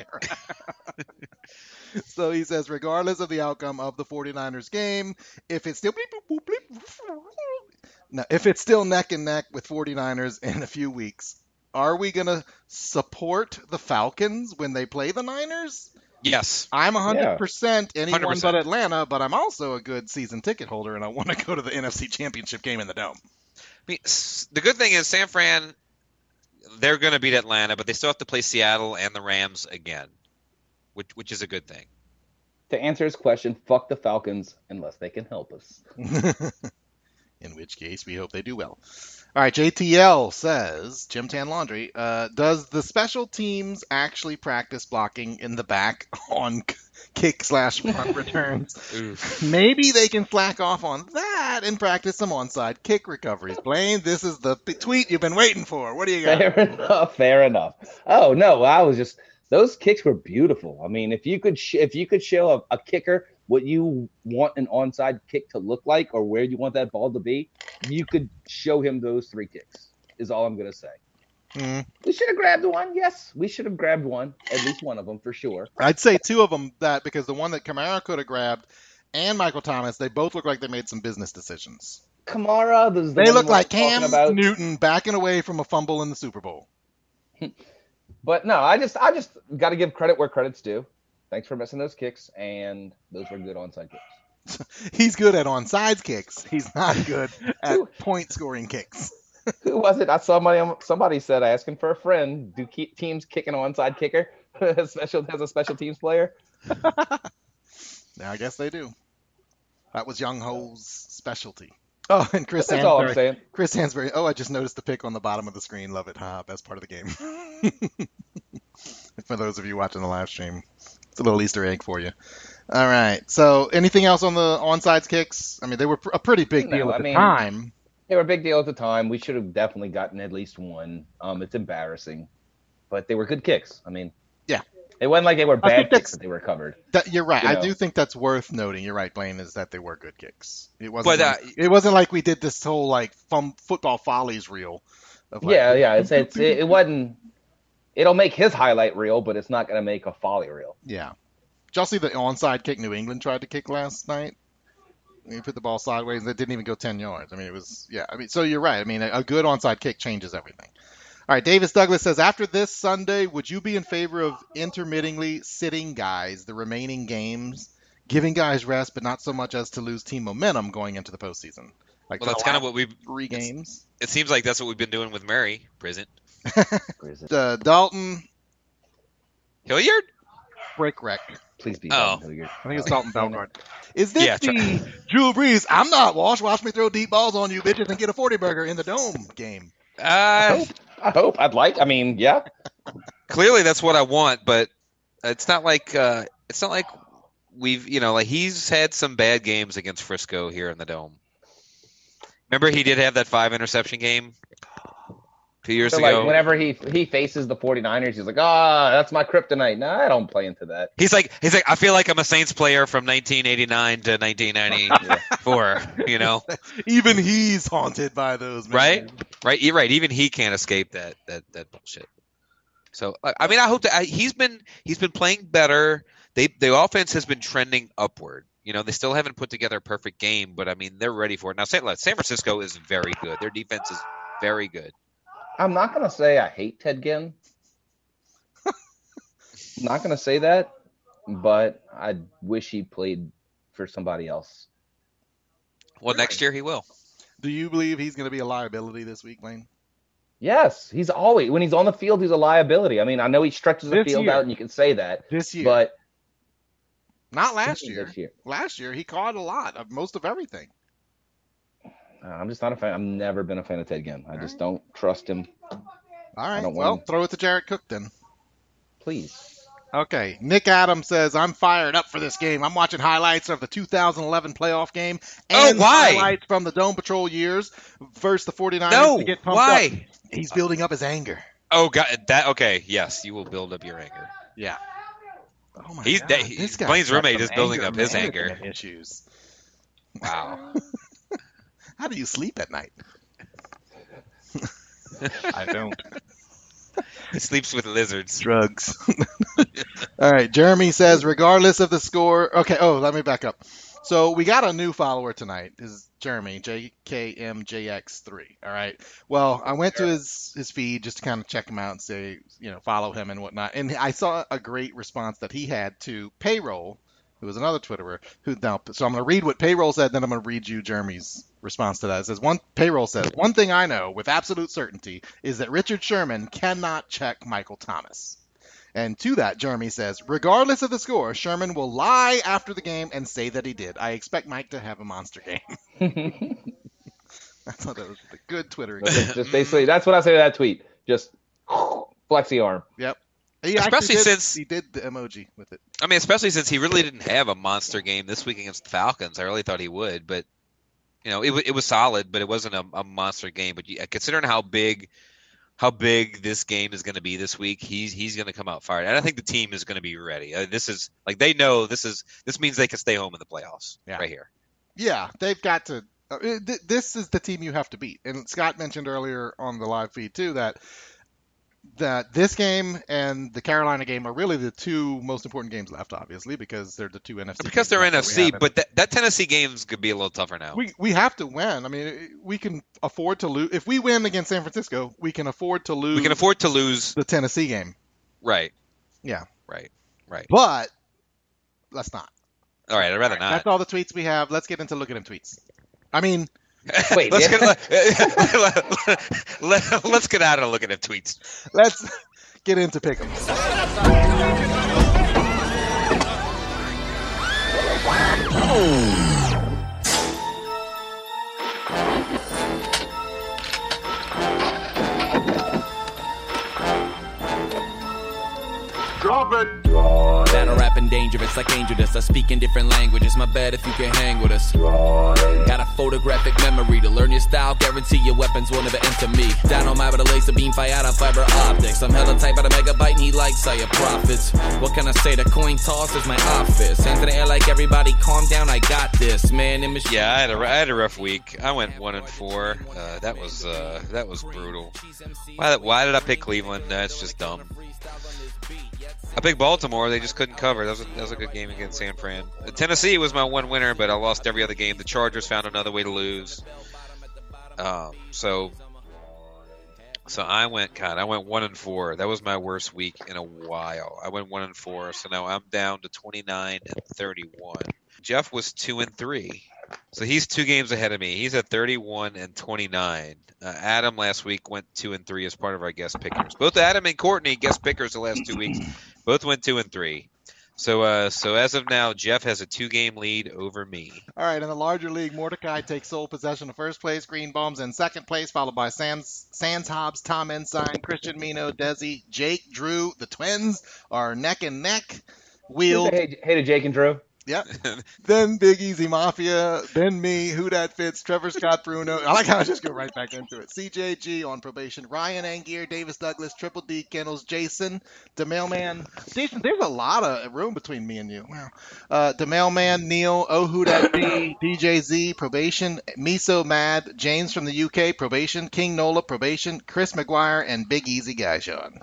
So he says, regardless of the outcome of the 49ers game, if it's still bleep, boop, boop, bleep, no, if it's still neck and neck with 49ers in a few weeks, are we going to support the Falcons when they play the Niners? Yes. I'm one hundred percent anyone one hundred percent. but Atlanta, but I'm also a good season ticket holder, and I want to go to the N F C Championship game in the Dome. I mean, s- the good thing is San Fran, they're going to beat Atlanta, but they still have to play Seattle and the Rams again, which which is a good thing. To answer his question, fuck the Falcons unless they can help us. In which case, we hope they do well. All right, J T L says, Jim Tan Laundry, uh, does the special teams actually practice blocking in the back on k- kick slash punt returns? Oof. Maybe they can slack off on that and practice some onside kick recoveries. Blaine, this is the p- tweet you've been waiting for. What do you got? Fair enough. Fair enough. Oh no, I was just those kicks were beautiful. I mean, if you could sh- if you could show a, a kicker what you want an onside kick to look like or where you want that ball to be, you could show him those three kicks. Is all I'm gonna say. Mm. We should have grabbed one. Yes, we should have grabbed one, at least one of them for sure. I'd say two of them that because the one that Kamara could have grabbed and Michael Thomas, they both look like they made some business decisions. Kamara. This is the They one look we're like talking Cam about. Newton backing away from a fumble in the Super Bowl. But no, I just I just got to give credit where credit's due. Thanks for missing those kicks, and those were good onside kicks. He's good at onside kicks. He's not good at point scoring kicks. Who was it? I saw somebody somebody said asking for a friend. Do keep teams kick an onside kicker? Special as a special teams player. Now I guess they do. That was Young Ho's specialty. Oh, and Chris That's Hansberry. all I'm saying. Chris Hansberry. Oh, I just noticed the pick on the bottom of the screen. Love it. Ha, best part of the game. For those of you watching the live stream, it's a little Easter egg for you. All right. So, anything else on the onside kicks? I mean, they were a pretty big No, deal at I the mean, time. They were a big deal at the time. We should have definitely gotten at least one. Um, it's embarrassing, but they were good kicks. I mean, yeah, it wasn't like they were I bad think kicks that's- that they were covered. That, you're right. You I know. do think that's worth noting. You're right, Blaine, is that they were good kicks. It wasn't. But, uh, like, it wasn't like we did this whole like fum, football follies reel. Of like, Yeah, yeah. It's, it's it, it wasn't. It'll make his highlight reel, but it's not going to make a folly reel. Yeah. Did y'all see the onside kick New England tried to kick last night? You put the ball sideways and it didn't even go ten yards. I mean, it was, yeah. I mean, so you're right. I mean, a, a good onside kick changes everything. All right, Davis Douglas says, after this Sunday, would you be in favor of intermittently sitting guys the remaining games, giving guys rest, but not so much as to lose team momentum going into the postseason? Like Well, for that's the kind of last what we've. three games. It seems like that's what we've been doing with Murray. Prison. Uh, Dalton Hilliard? Brick Wreck. Please be. Oh. Dalton Hilliard. I think it's Dalton Belgard. Is this Yeah, try- the Drew Brees, I'm not Walsh, watch me throw deep balls on you bitches and get a forty burger in the dome game? I Uh, hope. I hope. I'd like. I mean, yeah. clearly that's what I want, but it's not like uh, it's not like we've you know like he's had some bad games against Frisco here in the Dome. Remember he did have that five interception game two years So ago. like whenever he he faces the 49ers, he's like, ah, that's my kryptonite. No, I don't play into that. He's like he's like I feel like I'm a Saints player from nineteen eighty-nine to nineteen ninety-four. You know, Even he's haunted by those, man. right? Right? You're right. Even he can't escape that that that bullshit. So I I mean, I hope that I, he's been he's been playing better. They the offense has been trending upward. You know, they still haven't put together a perfect game, but I mean, they're ready for it. Now, San, San Francisco is very good. Their defense is very good. I'm not gonna say I hate Ted Ginn. I'm not gonna say that, but I wish he played for somebody else. Well, next year he will. Do you believe he's going to be a liability this week, Lane? Yes, he's always when he's on the field, he's a liability. I mean, I know he stretches the This field year. out, and you can say that, This year. but Not last year. This year. Last year, he caught a lot of most of everything. uh, I'm just not a fan. I've never been a fan of Ted Ginn. I just don't trust him. All right, don't well, want him. throw it to Jarrett Cook then. Please. Okay, Nick Adams says, I'm fired up for this game. I'm watching highlights of the two thousand eleven playoff game Oh, and why? highlights from the Dome Patrol years versus the 49ers No, to get pumped why? up. He's building up his anger. Oh, God, that okay. Yes, you will build up your anger. Yeah. Oh my He's- God, that- this guy's Blaine's got roommate some is building up his management anger. issues. Wow. How do you sleep at night? I don't. He sleeps with lizards. Drugs. All right. Jeremy says, regardless of the score. Okay. Oh, let me back up. So we got a new follower tonight. This is Jeremy, J K M J X three. All right. Well, I went to his, his feed just to kind of check him out and say, you know, follow him and whatnot. And I saw a great response that he had to Payroll, who was another Twitterer. Who now? So I'm going to read what Payroll said, then I'm going to read you Jeremy's response to that. It says, one Payroll says, one thing I know with absolute certainty is that Richard Sherman cannot check Michael Thomas. And to that, Jeremy says, regardless of the score, Sherman will lie after the game and say that he did. I expect Mike to have a monster game. I thought that was a good Twitter. just, just basically, that's what I say to that tweet. Just flex the arm. Yep. He actually Especially did, since- he did the emoji with it. I mean, especially since he really didn't have a monster game this week against the Falcons. I really thought he would, but you know, it wa- it was solid, but it wasn't a, a monster game. But you, considering how big, how big this game is going to be this week, he's he's going to come out fired, and I think the team is going to be ready. Uh, this is like they know this is this means they can stay home in the playoffs Yeah. right here. Yeah, they've got to. Uh, th- this is the team you have to beat. And Scott mentioned earlier on the live feed too that that this game and the Carolina game are really the two most important games left, obviously, because they're the two N F C. Because they're N F C, but that, that Tennessee game's could be a little tougher now. We we have to win. I mean, we can afford to lose. If we win against San Francisco, we can afford to lose. We can afford to lose the Tennessee game. Right. Yeah. Right. Right. But let's not. All right, I'd rather not. That's all the tweets we have. Let's get into look at them tweets. I mean, wait. let's, get, let, let, let's get out of looking at tweets. Let's get into pick'em. Drop it. Battle rapping dangerous like angel dust. I speak in different languages. My bad if you can hang with us. Got a photographic memory to learn your style. Guarantee your weapons will never enter me. Down on my with a laser beam, fire out of fiber optics. I'm hella type out of megabyte and he likes higher profits. What can I say? The coin toss is my office. Hands in the air like everybody calm down. I got this, man. Image- yeah, I had, a, I had a rough week. I went one and four. Uh, that was uh, that was brutal. Why, why did I pick Cleveland? That's just dumb. I picked Baltimore. They just couldn't cover. That was, a, that was a good game against San Fran. Tennessee was my one winner, but I lost every other game. The Chargers found another way to lose. Um, so, so I went, God, I went one and four. That was my worst week in a while. I went one and four. So now I'm down to twenty-nine and thirty-one. Jeff was two and three. So he's two games ahead of me. He's at thirty-one and twenty-nine. Uh, Adam last week went two and three as part of our guest pickers. Both Adam and Courtney guest pickers the last two weeks. Both went two and three. So, uh, so as of now, Jeff has a two-game lead over me. All right, in the larger league, Mordecai takes sole possession of first place. Green Bombs in second place, followed by Sans, Sans Hobbs, Tom Ensign, Christian Mino, Desi, Jake, Drew. The twins are neck and neck. Wheeled. Hey, hey to Jake and Drew. Yep. Then Big Easy Mafia, then me, Who Dat Fits, Trevor Scott Bruno. I like how I just go right back into it. C J G on probation, Ryan Angier, Davis Douglas, Triple D Kennels, Jason, the Mailman. Jason, there's a lot of room between me and you. Wow. Uh, the Mailman, Neil, Oh Who Dat B, D J Z, probation, Miso Mad, James from the U K, probation, King Nola, probation, Chris McGuire, and Big Easy Guy Sean.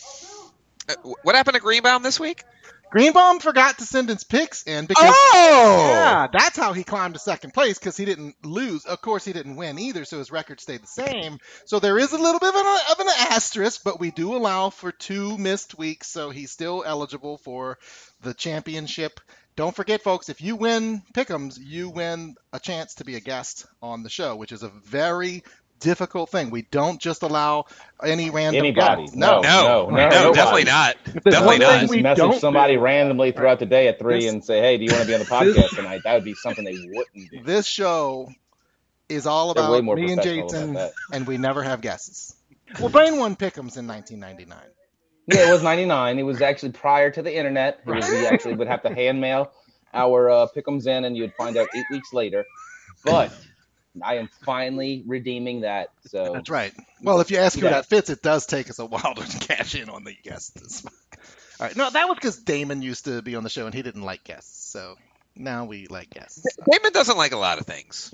Uh, what happened to Greenbaum this week? Greenbaum forgot to send his picks in because oh! yeah, that's how he climbed to second place because he didn't lose. Of course, he didn't win either, so his record stayed the same. So there is a little bit of an, of an asterisk, but we do allow for two missed weeks, so he's still eligible for the championship. Don't forget, folks, if you win Pick'ems, you win a chance to be a guest on the show, which is a very difficult thing. We don't just allow any random anybody. guys. No, no, no, no, no definitely not. Definitely not. We message somebody do. randomly throughout the day at three this, and say, "Hey, do you want to be on the podcast tonight?" That would be something they wouldn't do. This show is all about me and Jason, and we never have guests. Well, Brain won Pick'ems in nineteen ninety-nine. Yeah, it was ninety-nine. It was actually prior to the internet. It was, we actually would have to hand mail our uh, Pick'ems in, and you'd find out eight weeks later. But I am finally redeeming that. So that's right. Well, if you ask who that fits, it does take us a while to cash in on the guests. All right. No, that was because Damon used to be on the show and he didn't like guests. So now we like guests. Damon doesn't like a lot of things.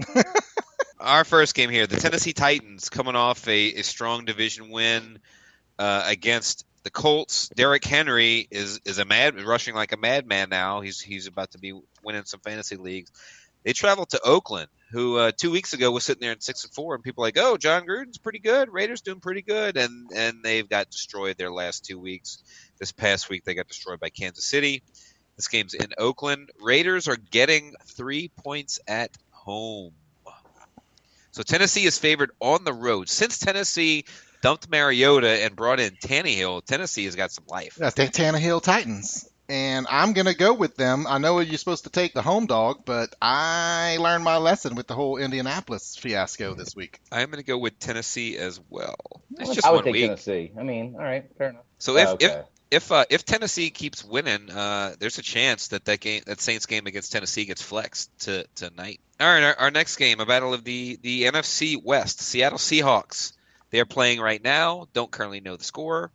Our first game here, the Tennessee Titans coming off a, a strong division win uh, against the Colts. Derrick Henry is is a mad rushing like a madman now. He's he's about to be winning some fantasy leagues. They traveled to Oakland, who uh, two weeks ago was sitting there in six and four, and people are like, "Oh, John Gruden's pretty good. Raiders doing pretty good," and and they've got destroyed their last two weeks. This past week, they got destroyed by Kansas City. This game's in Oakland. Raiders are getting three points at home. So Tennessee is favored on the road. Since Tennessee dumped Mariota and brought in Tannehill, Tennessee has got some life. Yeah, the Tannehill Titans. And I'm going to go with them. I know you're supposed to take the home dog, but I learned my lesson with the whole Indianapolis fiasco this week. I'm going to go with Tennessee as well. It's I just would one take week. Tennessee. I mean, all right, fair enough. So if oh, okay. if if uh, if Tennessee keeps winning, uh, there's a chance that that game, that Saints game against Tennessee, gets flexed to tonight. All right, our, our next game, a battle of the the N F C West, Seattle Seahawks. They are playing right now. Don't currently know the score.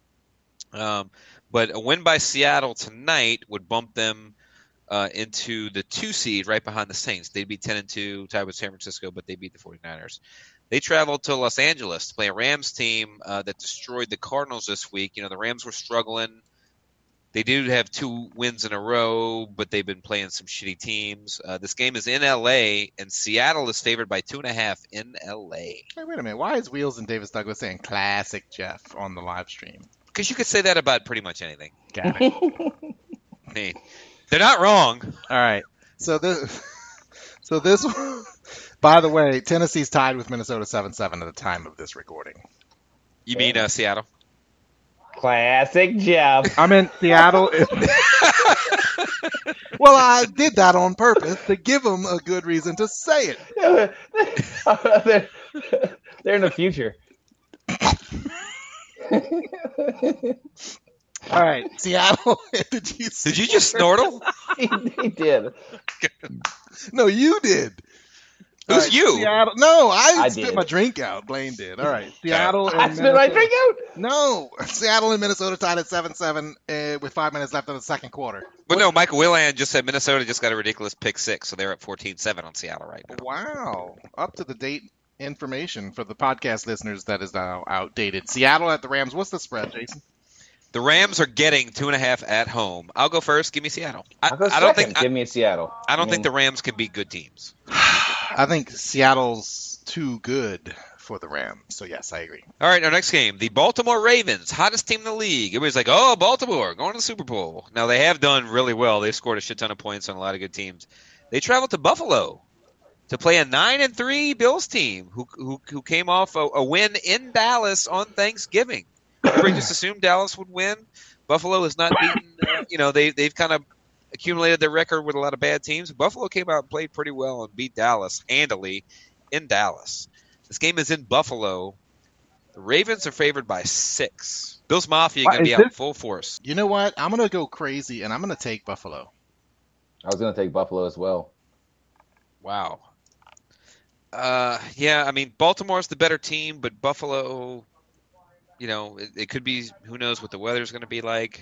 Um. But a win by Seattle tonight would bump them uh, into the two seed right behind the Saints. They'd be ten and two, tied with San Francisco, but they beat the 49ers. They traveled to Los Angeles to play a Rams team uh, that destroyed the Cardinals this week. You know, the Rams were struggling. They do have two wins in a row, but they've been playing some shitty teams. Uh, this game is in L A, and Seattle is favored by two and a half in L A. Hey, wait a minute. Why is Wheels and Davis Douglas saying classic Jeff on the live stream? Because you could say that about pretty much anything. Got it. I mean, they're not wrong. All right. So this, so this, by the way, Tennessee's tied with Minnesota seven seven at the time of this recording. You mean uh, Seattle? Classic Jeff. I meant Seattle. Is... Well, I did that on purpose to give them a good reason to say it. they're, they're in the future. All right, Seattle. Did you? Did you just snortle? he, he did. No, you did. Who's right, you? Seattle. No, I, I spit did. my drink out. Blaine did. All right, Seattle. I and spit my drink out. No, Seattle and Minnesota tied at seven seven uh, with five minutes left in the second quarter. But no, Michael Willan just said Minnesota just got a ridiculous pick six, so they're at fourteen seven on Seattle right now. Wow, up to the date information for the podcast listeners that is now outdated. Seattle at the Rams. What's the spread, Jason? The Rams are getting two and a half at home. I'll go first. Give me Seattle. I, I'll go I don't second. think. Give I, me Seattle. I don't I mean, think the Rams can beat good teams. I think Seattle's too good for the Rams. So yes, I agree. All right, our next game, the Baltimore Ravens, hottest team in the league. Everybody's like, "Oh, Baltimore going to the Super Bowl." Now they have done really well. They've scored a shit ton of points on a lot of good teams. They traveled to Buffalo to play a nine and three Bills team who who, who came off a, a win in Dallas on Thanksgiving. Everybody just assumed Dallas would win. Buffalo is not beaten. Uh, you know, they they've kind of accumulated their record with a lot of bad teams. Buffalo came out and played pretty well and beat Dallas handily in Dallas. This game is in Buffalo. The Ravens are favored by six. Bills Mafia going to be out in full force. You know what? I'm going to go crazy, and I'm going to take Buffalo. I was going to take Buffalo as well. Wow. Uh, yeah, I mean, Baltimore's the better team, but Buffalo, you know, it, it could be, who knows what the weather's going to be like.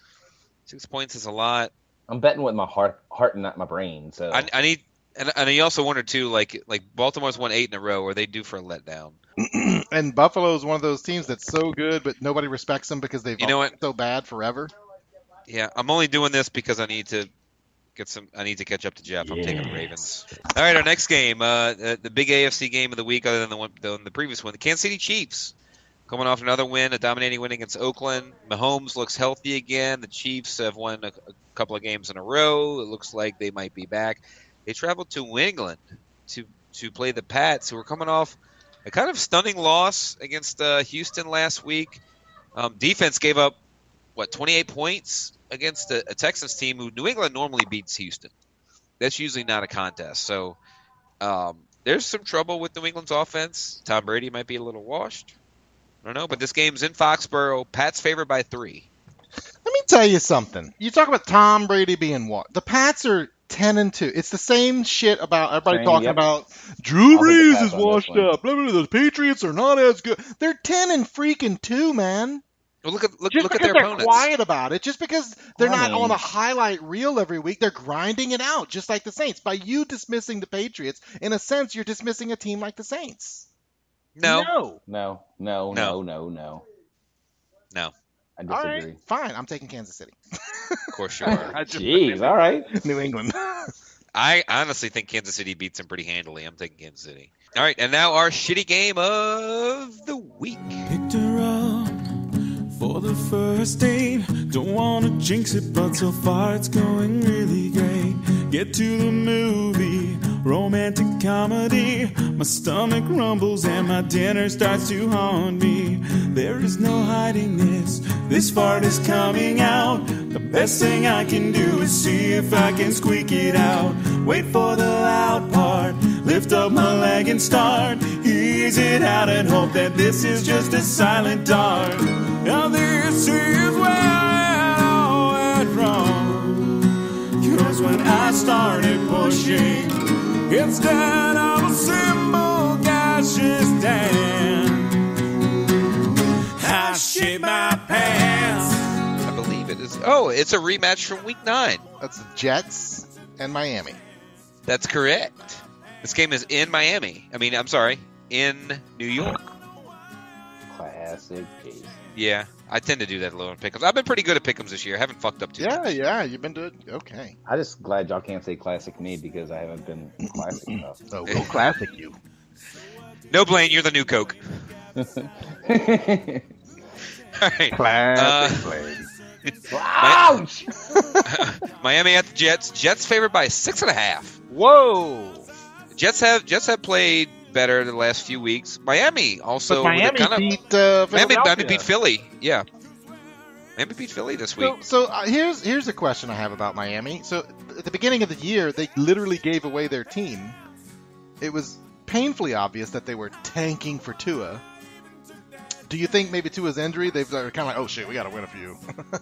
Six points is a lot. I'm betting with my heart, heart and not my brain. So I, I need, and, and I also wonder too, like like Baltimore's won eight in a row. Are they due for a letdown? And Buffalo's one of those teams that's so good, but nobody respects them because they've You know been what? so bad forever. Yeah, I'm only doing this because I need to get some. I need to catch up to Jeff. I'm taking the Ravens. All right, our next game, uh, the, the big A F C game of the week, other than the one, the, the previous one, the Kansas City Chiefs. Coming off another win, a dominating win against Oakland. Mahomes looks healthy again. The Chiefs have won a, a couple of games in a row. It looks like they might be back. They traveled to New England to to play the Pats, who were coming off a kind of stunning loss against uh, Houston last week. Um, defense gave up, what, twenty-eight points against a, a Texans team who New England normally beats Houston. That's usually not a contest. So um, there's some trouble with New England's offense. Tom Brady might be a little washed. I don't know, but this game's in Foxborough. Pats favored by three. Let me tell you something. You talk about Tom Brady being what? The Pats are ten and two. It's the same shit about everybody Same, talking yep. about Drew I'll take the Brees Pats is on this washed one. up. Blah, blah, blah. The Patriots are not as good. They're ten and freaking two, man. Well, look at look, Just look at because their they're opponents. quiet about it, just because they're I not mean- on a highlight reel every week, they're grinding it out, just like the Saints. By you dismissing the Patriots, in a sense, you're dismissing a team like the Saints. No, No. no, no, No. no, no, no. no, I All disagree. right, fine. I'm taking Kansas City. of course you are. I just- Jeez, all right. New England. I honestly think Kansas City beats them pretty handily. I'm taking Kansas City. All right, and now our shitty game of the week. Picked her up for the first date. Don't wanna jinx it, but so far it's going really great. Get to the movie, romantic comedy. My stomach rumbles and my dinner starts to haunt me. There is no hiding this, this fart is coming out. The best thing I can do is see if I can squeak it out. Wait for the loud part, lift up my leg and start. Ease it out and hope that this is just a silent dart. Now this is where it all went wrong. Cause when I started pushing, instead of a simple gaseous dance, I shit my pants. I believe it is. Oh, it's a rematch from Week Nine. That's the Jets and Miami. That's correct. This game is in Miami. I mean, I'm sorry, in New York. Classic case. Yeah, I tend to do that a little in pick'ems. I've been pretty good at pick'ems this year. I haven't fucked up too Yeah, much. yeah, you've been doing okay. I'm just glad y'all can't say classic me because I haven't been classic enough. Oh, we'll classic you. No, Blaine, you're the new Coke. All right. Classic Uh, Blaine. Ouch! Miami at the Jets. Jets favored by six and a half. Whoa. Jets have Jets have played better the last few weeks. Miami also. But with a Miami kind of, beat uh, Miami, Philadelphia. Miami beat Philly. Yeah. Miami beat Philly this week. So, so uh, here's here's a question I have about Miami. So at the beginning of the year, they literally gave away their team. It was painfully obvious that they were tanking for Tua. Do you think maybe Tua's injury, they've they're kind of like, oh shit, we got to win a few.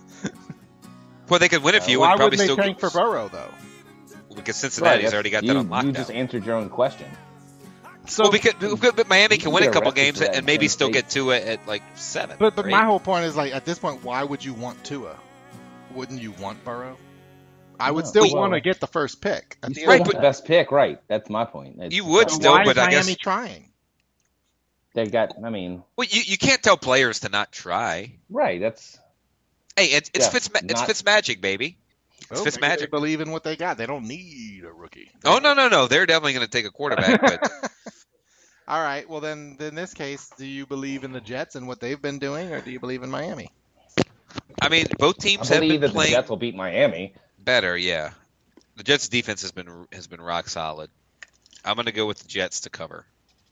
Well, they could win a few. Why and probably wouldn't they still tank for Burrow though? Because Cincinnati's Right, already got you, that on lockdown. You just answered your own question. So, well, because but Miami can you win a get couple arrested games for that and maybe in still Penn get Tua at like seven. but but or my eight. whole point is like at this point, why would you want Tua? Wouldn't you want Burrow? I would No, still well, want to get the first pick. At You the still end want of the the best pick, right? That's my point. It's- You would day. still, why but is I guess Miami trying? They got. I mean, well, you, you can't tell players to not try. right? That's Hey, it's it's Yeah, Fitz it's not- Fitzmagic, baby. It's Oh, Fitz maybe they magic. believe in what they got. They don't need a rookie. Oh no no no! They're definitely going to take a quarterback, but All right. Well, then, in this case, do you believe in the Jets and what they've been doing, or do you believe in Miami? I mean, both I teams have believe been that the playing Jets will beat Miami. better. Yeah, the Jets' defense has been has been rock solid. I'm going to go with the Jets to cover.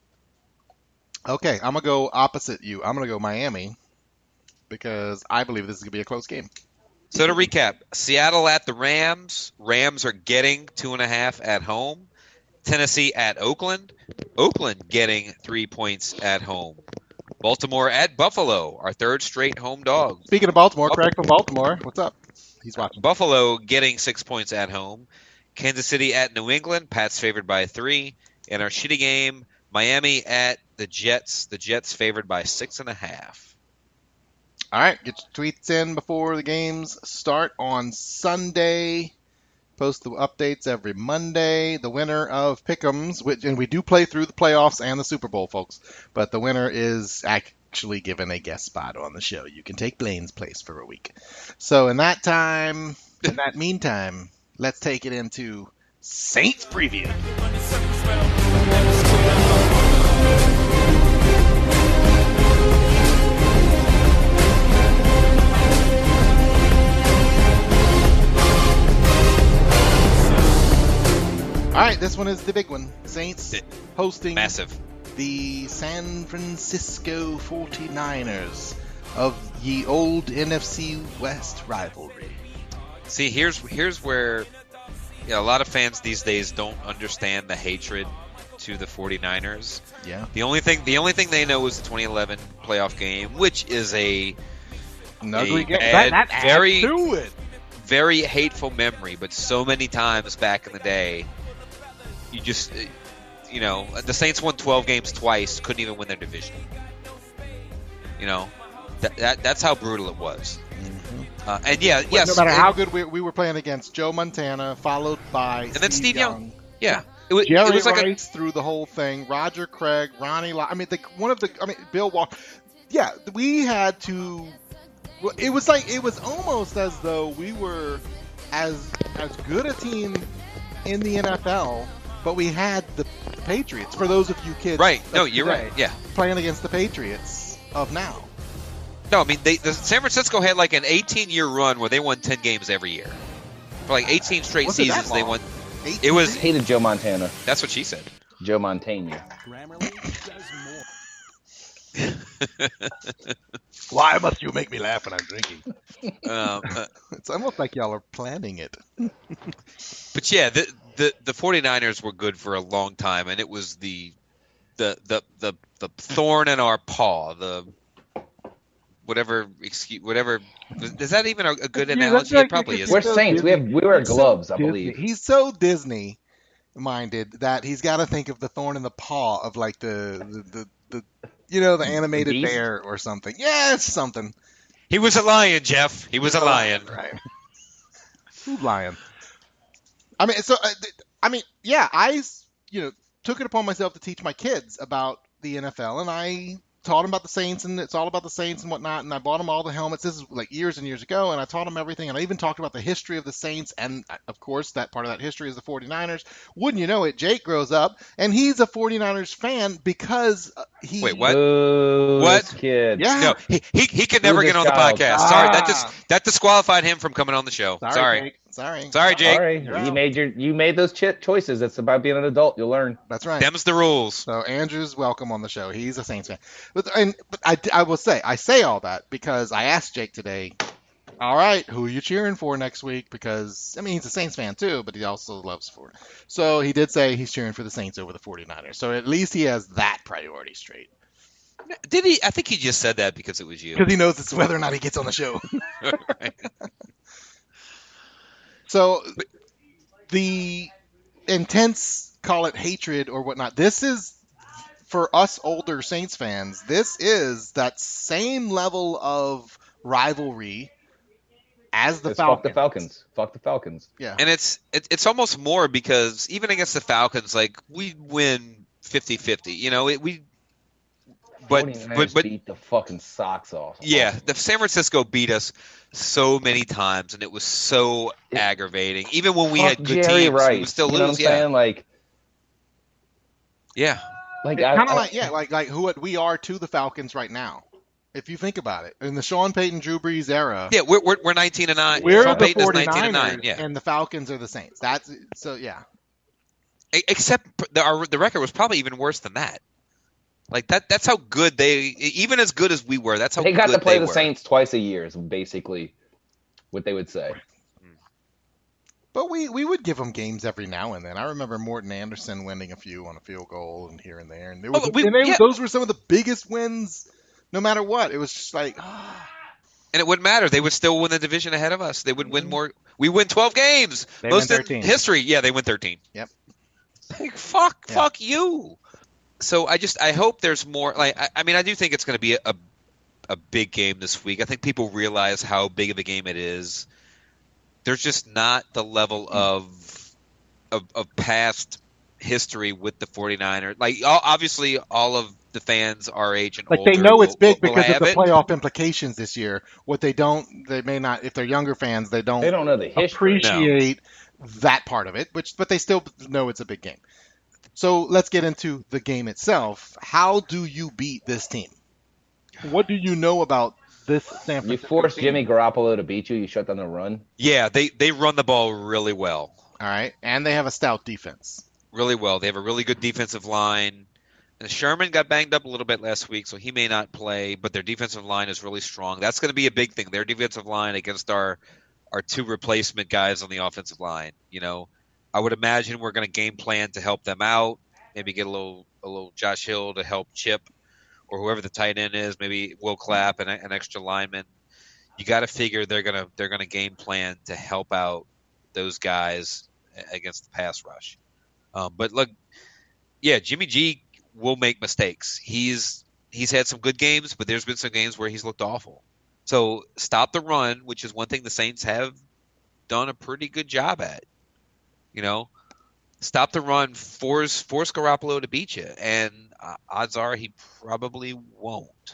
Okay, I'm gonna go opposite you. I'm gonna go Miami because I believe this is gonna be a close game. So to recap, Seattle at the Rams. Rams are getting two and a half at home. Tennessee at Oakland. Oakland getting three points at home. Baltimore at Buffalo, our third straight home dog. Speaking of Baltimore, Craig from Baltimore, what's up? He's watching. Buffalo getting six points at home. Kansas City at New England. Pat's favored by three. In our shitty game, Miami at the Jets. The Jets favored by six and a half. All right, get your tweets in before the games start on Sunday. Post the updates every Monday. The winner of Pick'ems, which, and we do play through the playoffs and the Super Bowl, folks, but the winner is actually given a guest spot on the show. You can take Blaine's place for a week. So in that time, in that meantime, let's take it into Saints preview. All right, this one is the big one. Saints hosting Massive. the San Francisco forty-niners of ye old N F C West rivalry. See, here's here's where you know, a lot of fans these days don't understand the hatred to the forty-niners. Yeah. The only thing the only thing they know is the twenty eleven playoff game, which is a An ugly a game. bad, That- that adds very to it. very hateful memory, but so many times back in the day, you just, uh, you know, the Saints won twelve games twice, couldn't even win their division. You know, that, that that's how brutal it was. Mm-hmm. Uh, and yeah, Well, yes, no matter it- how good we, we were playing against Joe Montana, followed by and then Steve Young. Yeah, it was, Jerry it was like a, Rice through the whole thing. Roger Craig, Ronnie. Lott. I mean, the, one of the. I mean, Bill Walsh. Yeah, we had to. Well, it was like it was almost as though we were as as good a team in the N F L, but we had the, the Patriots. For those of you kids, right. of No, you're today, right. Yeah. playing against the Patriots of now. No, I mean, they, the San Francisco had like an eighteen-year run where they won ten games every year. For like eighteen straight Was it that seasons, they long? won. eighteen It was. Hated Joe Montana. That's what she said. Joe Montana. Why must you make me laugh when I'm drinking? um, uh, It's almost like y'all are planning it. But yeah, the, the the forty-niners were good for a long time, and it was the the the the, the thorn in our paw, the whatever excuse, whatever. Is that even a, a good Yeah, analogy? that's like- It probably is. We're Saints. We have we wear He's so gloves, I Disney- believe. He's so Disney minded that he's got to think of the thorn in the paw of like the the, the, the you know the animated beast? bear or something. Yeah, it's something. He was a lion, Jeff. He was a lion. Right. Who lion? I mean, so uh, th- I mean, yeah, I you know took it upon myself to teach my kids about the N F L, and I taught him about the Saints, and it's all about the Saints and whatnot, and I bought him all the helmets. This is like years and years ago, and I taught him everything, and I even talked about the history of the Saints, and of course, that part of that history is the forty-niners. Wouldn't you know it, Jake grows up, and he's a forty-niners fan because he... Wait, what? Boo, What? this kid. Yeah. No, he he, he could never this get on the child. podcast. Ah. Sorry, that just that disqualified him from coming on the show. Sorry, Sorry, Jake. Sorry. Sorry, Jake. Sorry, You're you out. made your you made those ch- choices. It's about being an adult. You'll learn. That's right. Them's the rules. So Andrew's welcome on the show. He's a Saints fan. But, and, but I, I will say, I say all that because I asked Jake today, all right, who are you cheering for next week? Because, I mean, he's a Saints fan too, but he also loves Florida. So he did say he's cheering for the Saints over the forty-niners. So at least he has that priority straight. Did he? I think he just said that because it was you. Because he knows it's whether or not he gets on the show. Right. So the intense, call it hatred or whatnot, this is, for us older Saints fans, this is that same level of rivalry as the It's Falcons. fuck the Falcons. Fuck the Falcons. Yeah. And it's it, it's almost more because even against the Falcons, like we win fifty-fifty. You know, it, we. But forty-niners but but beat the fucking socks off. yeah, the San Francisco beat us so many times, and it was so It- aggravating. Even when we Fuck had good Jerry teams, Rice. we would still you know lose. what I'm Yeah, saying? Like, yeah. like It's I, kind of I- like, yeah, like like who we are to the Falcons right now. If you think about it, in the Sean Payton, Drew Brees era, Yeah, we're we're, we're nineteen and nine. we're Sean the Payton is nineteen and nine. forty-niners, Yeah, and the Falcons are the Saints. That's so, yeah. E- except the our, the record was probably even worse than that. Like that. That's how good they. Even as good as we were, that's how they got good to play they the were. Saints twice a year. Is basically what they would say. But we, we would give them games every now and then. I remember Morton Anderson winning a few on a field goal and here and there, and, it was, Oh, we- and they, yeah. those were some of the biggest wins. No matter what, it was just like, And it wouldn't matter. They would still win the division ahead of us. They would win more. We win twelve games. They Most win in thirteen. history. Yeah, they win thirteen. Yep. Like, fuck, Yeah. fuck you. So I just I hope there's more. Like I, I mean, I do think it's going to be a a big game this week. I think people realize how big of a game it is. There's just not the level of of, of past history with the forty-niners. Like all, obviously, all of the fans our age and like older they know it's will- big will because of have the it. playoff implications this year. What they don't, they may not, if they're younger fans, they don't, They don't know the history. appreciate that part of it, which, but they still know it's a big game. So let's get into the game itself. How do you beat this team? What do you know about this San Francisco You force team? Jimmy Garoppolo to beat you. You shut down the run. Yeah, they they run the ball really well. All right, and they have a stout defense. Really well. They have a really good defensive line. And Sherman got banged up a little bit last week, so he may not play, but their defensive line is really strong. That's going to be a big thing. Their defensive line against our our two replacement guys on the offensive line. You know, I would imagine we're going to game plan to help them out. Maybe get a little a little Josh Hill to help Chip or whoever the tight end is. Maybe Will Clapp and an extra lineman. You got to figure they're gonna they're gonna game plan to help out those guys against the pass rush. Um, but look, yeah, Jimmy G will make mistakes. He's he's had some good games, but there's been some games where he's looked awful. So stop the run, which is one thing the Saints have done a pretty good job at. You know, stop the run, force force Garoppolo to beat you, and uh, odds are he probably won't.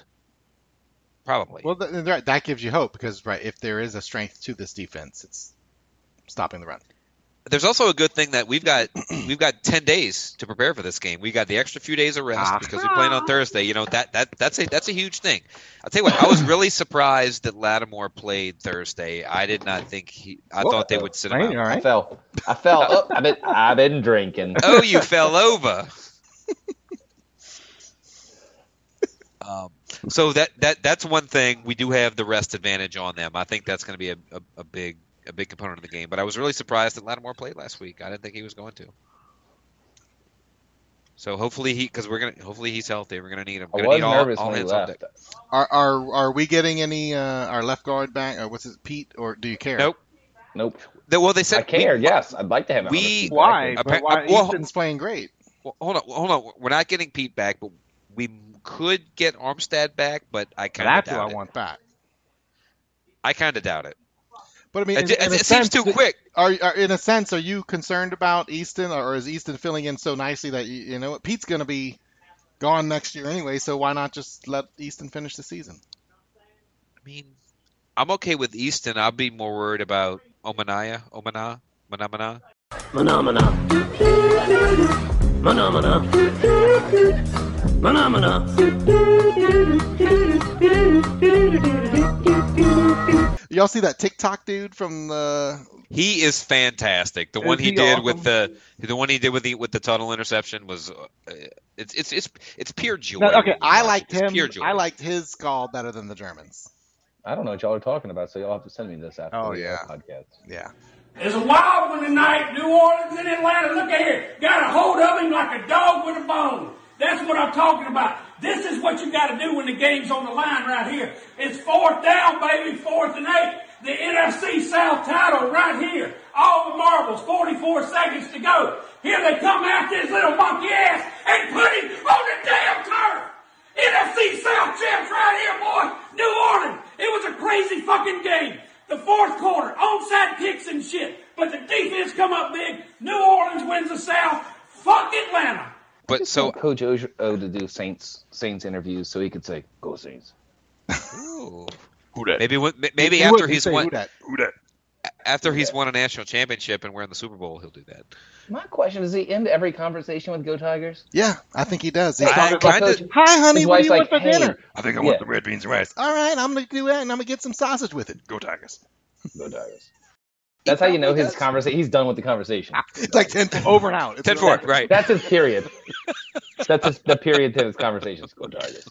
Probably. Well, th- th- that gives you hope because, right, if there is a strength to this defense, it's stopping the run. There's also a good thing that we've got we've got ten days to prepare for this game. We got the extra few days of rest Ah. because we're playing on Thursday. You know that that that's a that's a huge thing. I'll tell you what, I was really surprised that Lattimore played Thursday. I did not think he. I Whoa. thought they would sit him Right, out. all right. I fell. I fell. Oh, I've been. I've been drinking. Oh, you fell over. Um, so that that that's one thing. We do have the rest advantage on them. I think that's going to be a, a, a big a big component of the game. But I was really surprised that Lattimore played last week. I didn't think he was going to. So hopefully he, because we're gonna, hopefully he's healthy. We're gonna need him. I Gonna was need all, nervous all when he hands on left. deck. Are are are we getting any uh, our left guard back? Or what's it, Pete? Or do you care? Nope. Nope. They- Well, they said I cared. we- yes, I'd like to have him. we- on the feet Why? back. But Appa- why? well- Easton's playing great. Well, hold on, hold on. We're not getting Pete back, but we could get Armstead back. But I kind of That's who doubt I it. want back. I kind of doubt it. But I mean, It, in, ju- in it a seems sense, too quick. Are, are in a sense, are you concerned about Easton, or is Easton filling in so nicely that you, you know what, Pete's going to be gone next year anyway, so why not just let Easton finish the season? I mean, I'm okay with Easton. I'll be more worried about Omanaya, Omana, Manamana. Manamana. Manamana. Manamana. Y'all see that TikTok dude from the? He is fantastic. The Is one he, he did awesome? with the the one he did with the with the tunnel interception was uh, it's it's it's it's pure joy. No, okay, I liked It's him. pure joy. I liked his call better than the Germans. I don't know what y'all are talking about, so y'all have to send me this after Oh, the yeah. podcast. Yeah. There's a wild one tonight, New Orleans and Atlanta. Look at here. Got a hold of him like a dog with a bone. That's what I'm talking about. This is what you got to do when the game's on the line right here. It's fourth down, baby, fourth and eight. The N F C South title right here. All the marbles, forty-four seconds to go. Here they come after his little monkey ass and put him on the damn turf. N F C South champs right here, boy. New Orleans. It was a crazy fucking game. The fourth quarter, onside kicks and shit. But the defense come up big. New Orleans wins the South. Fuck Atlanta. But so Coach O to do Saints Saints interviews so he could say, "Go Saints." Ooh. Who dat? Maybe when- maybe He after wouldn't he's say won who dat. Who dat? after he's won a national championship and we're in the Super Bowl, he'll do that. My question is: does he end every conversation with "Go Tigers"? Yeah, I think he does. He I talks about, kind of hi, honey, His what do wife's you want like, for "Hey." dinner? I think I Yeah. want the red beans and rice. All right, I'm going to do that, and I'm going to get some sausage with it. Go Tigers. Go Tigers. That's how you know his conversation. He's done with the conversation. It's like ten over and out. It's Ten four, right? That's his period. That's his, the period to his conversations. Go Tigers.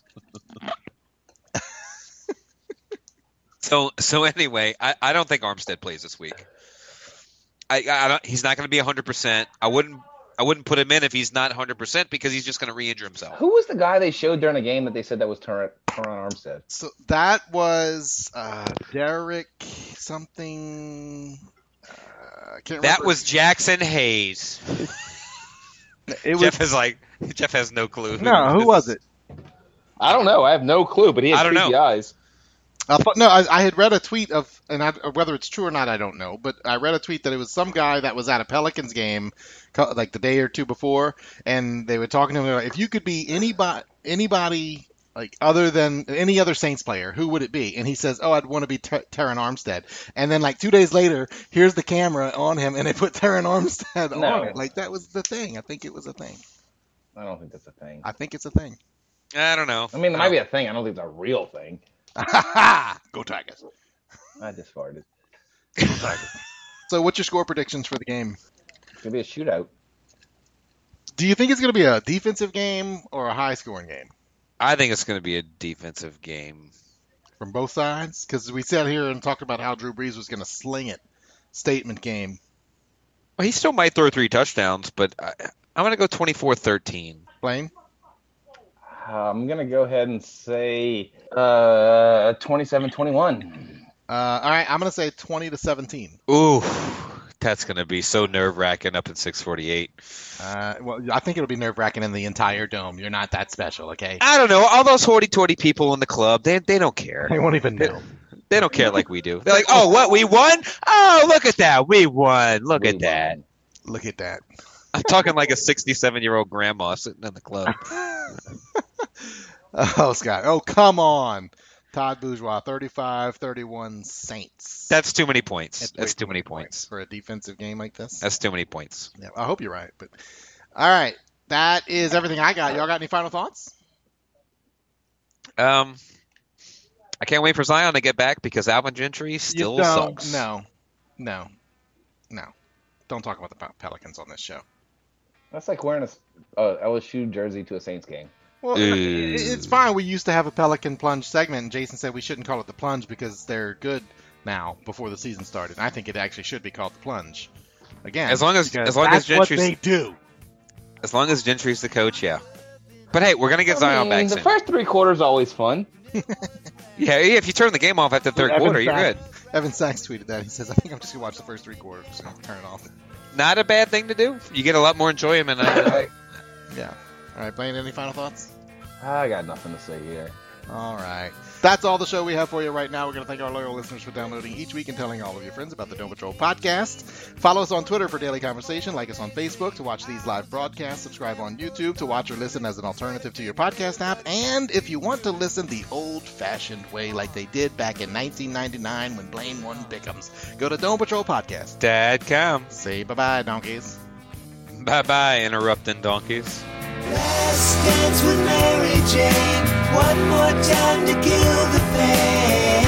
So so anyway, I, I don't think Armstead plays this week. I, I don't, he's not going to be one hundred percent. I wouldn't I wouldn't put him in if he's not one hundred percent because he's just going to re-injure himself. Who was the guy they showed during the game that they said that was Ter- Teron Armstead? So that was uh, Derek something. Uh, I can't That remember. was Jackson Hayes. It was Jeff is like Jeff has no clue. no. Who was it? I don't know. I have no clue, but he has I don't creepy know. eyes. Uh, but no, I, I had read a tweet of, and I, whether it's true or not, I don't know. But I read a tweet that it was some guy that was at a Pelicans game, co- like the day or two before, and they were talking to him about if you could be anybody, anybody like other than any other Saints player, who would it be? And he says, "Oh, I'd want to be Ter- Teron Armstead." And then like two days later, here's the camera on him, and they put Teron Armstead No. on it. Like that was the thing. I think it was a thing. I don't think that's a thing. I think it's a thing. I don't know. I mean, it might be a thing. I don't think it's a real thing. Go Tigers. I just farted. Go Tigers. So, what's your score predictions for the game? It's gonna be a shootout. Do you think it's going to be a defensive game or a high-scoring game I think it's going to be a defensive game. from both sides? Because we sat here and talked about how Drew Brees was going to sling it. Statement game. Well, he still might throw three touchdowns, but I, I'm going to go twenty-four thirteen. Blaine? Uh, I'm gonna go ahead and say uh, twenty-seven twenty-one. Uh, all right, I'm going to say twenty to seventeen. Ooh, that's going to be so nerve-wracking up at six forty-eight. Uh, well, I think it'll be nerve-wracking in the entire dome. You're not that special, okay? I don't know. All those hoity-toity people in the club, they they don't care. They won't even know. They don't care like we do. They're like, oh, what, we won? Oh, look at that. We won. Look We at that. Look at that. I'm talking like a sixty-seven-year-old grandma sitting in the club. Oh, Scott. Oh, come on. Todd Bourgeois, thirty-five thirty-one Saints. That's too many points. That's That's way too many points. for a defensive game like this. That's too many points. Yeah, I hope you're right. But all right, that is everything I got. Y'all got any final thoughts? Um, I can't wait for Zion to get back because Alvin Gentry still You sucks. No, no, no. Don't talk about the Pel- Pelicans on this show. That's like wearing a uh, L S U jersey to a Saints game. Well, Ew. it- it's fine. We used to have a Pelican plunge segment, and Jason said we shouldn't call it the plunge because they're good now before the season started. And I think it actually should be called the plunge. Again, As long as because as long as that's what Gentry's they do. as long as Gentry's the coach, yeah. But hey, we're gonna get I Zion mean, back the soon. first three quarters always fun. Yeah, if you turn the game off after the third Evan quarter, you're Sachs- good. Evan Sachs tweeted that. He says, "I think I'm just gonna watch the first three quarters. Just gonna turn it off." Not a bad thing to do. You get a lot more enjoyment out of it. Yeah. All right, Blaine. Any final thoughts? I got nothing to say here. All right. That's all the show we have for you right now. We're going to thank our loyal listeners for downloading each week and telling all of your friends about the Dome Patrol podcast. Follow us on Twitter for daily conversation. Like us on Facebook to watch these live broadcasts. Subscribe on YouTube to watch or listen as an alternative to your podcast app. And if you want to listen the old-fashioned way like they did back in nineteen ninety-nine when Blaine won Pick'ems, go to Dome Patrol Podcast. Dad, come. Say bye-bye, donkeys. Bye-bye, interrupting donkeys. Last dance with Mary Jane. One more time to kill the pain.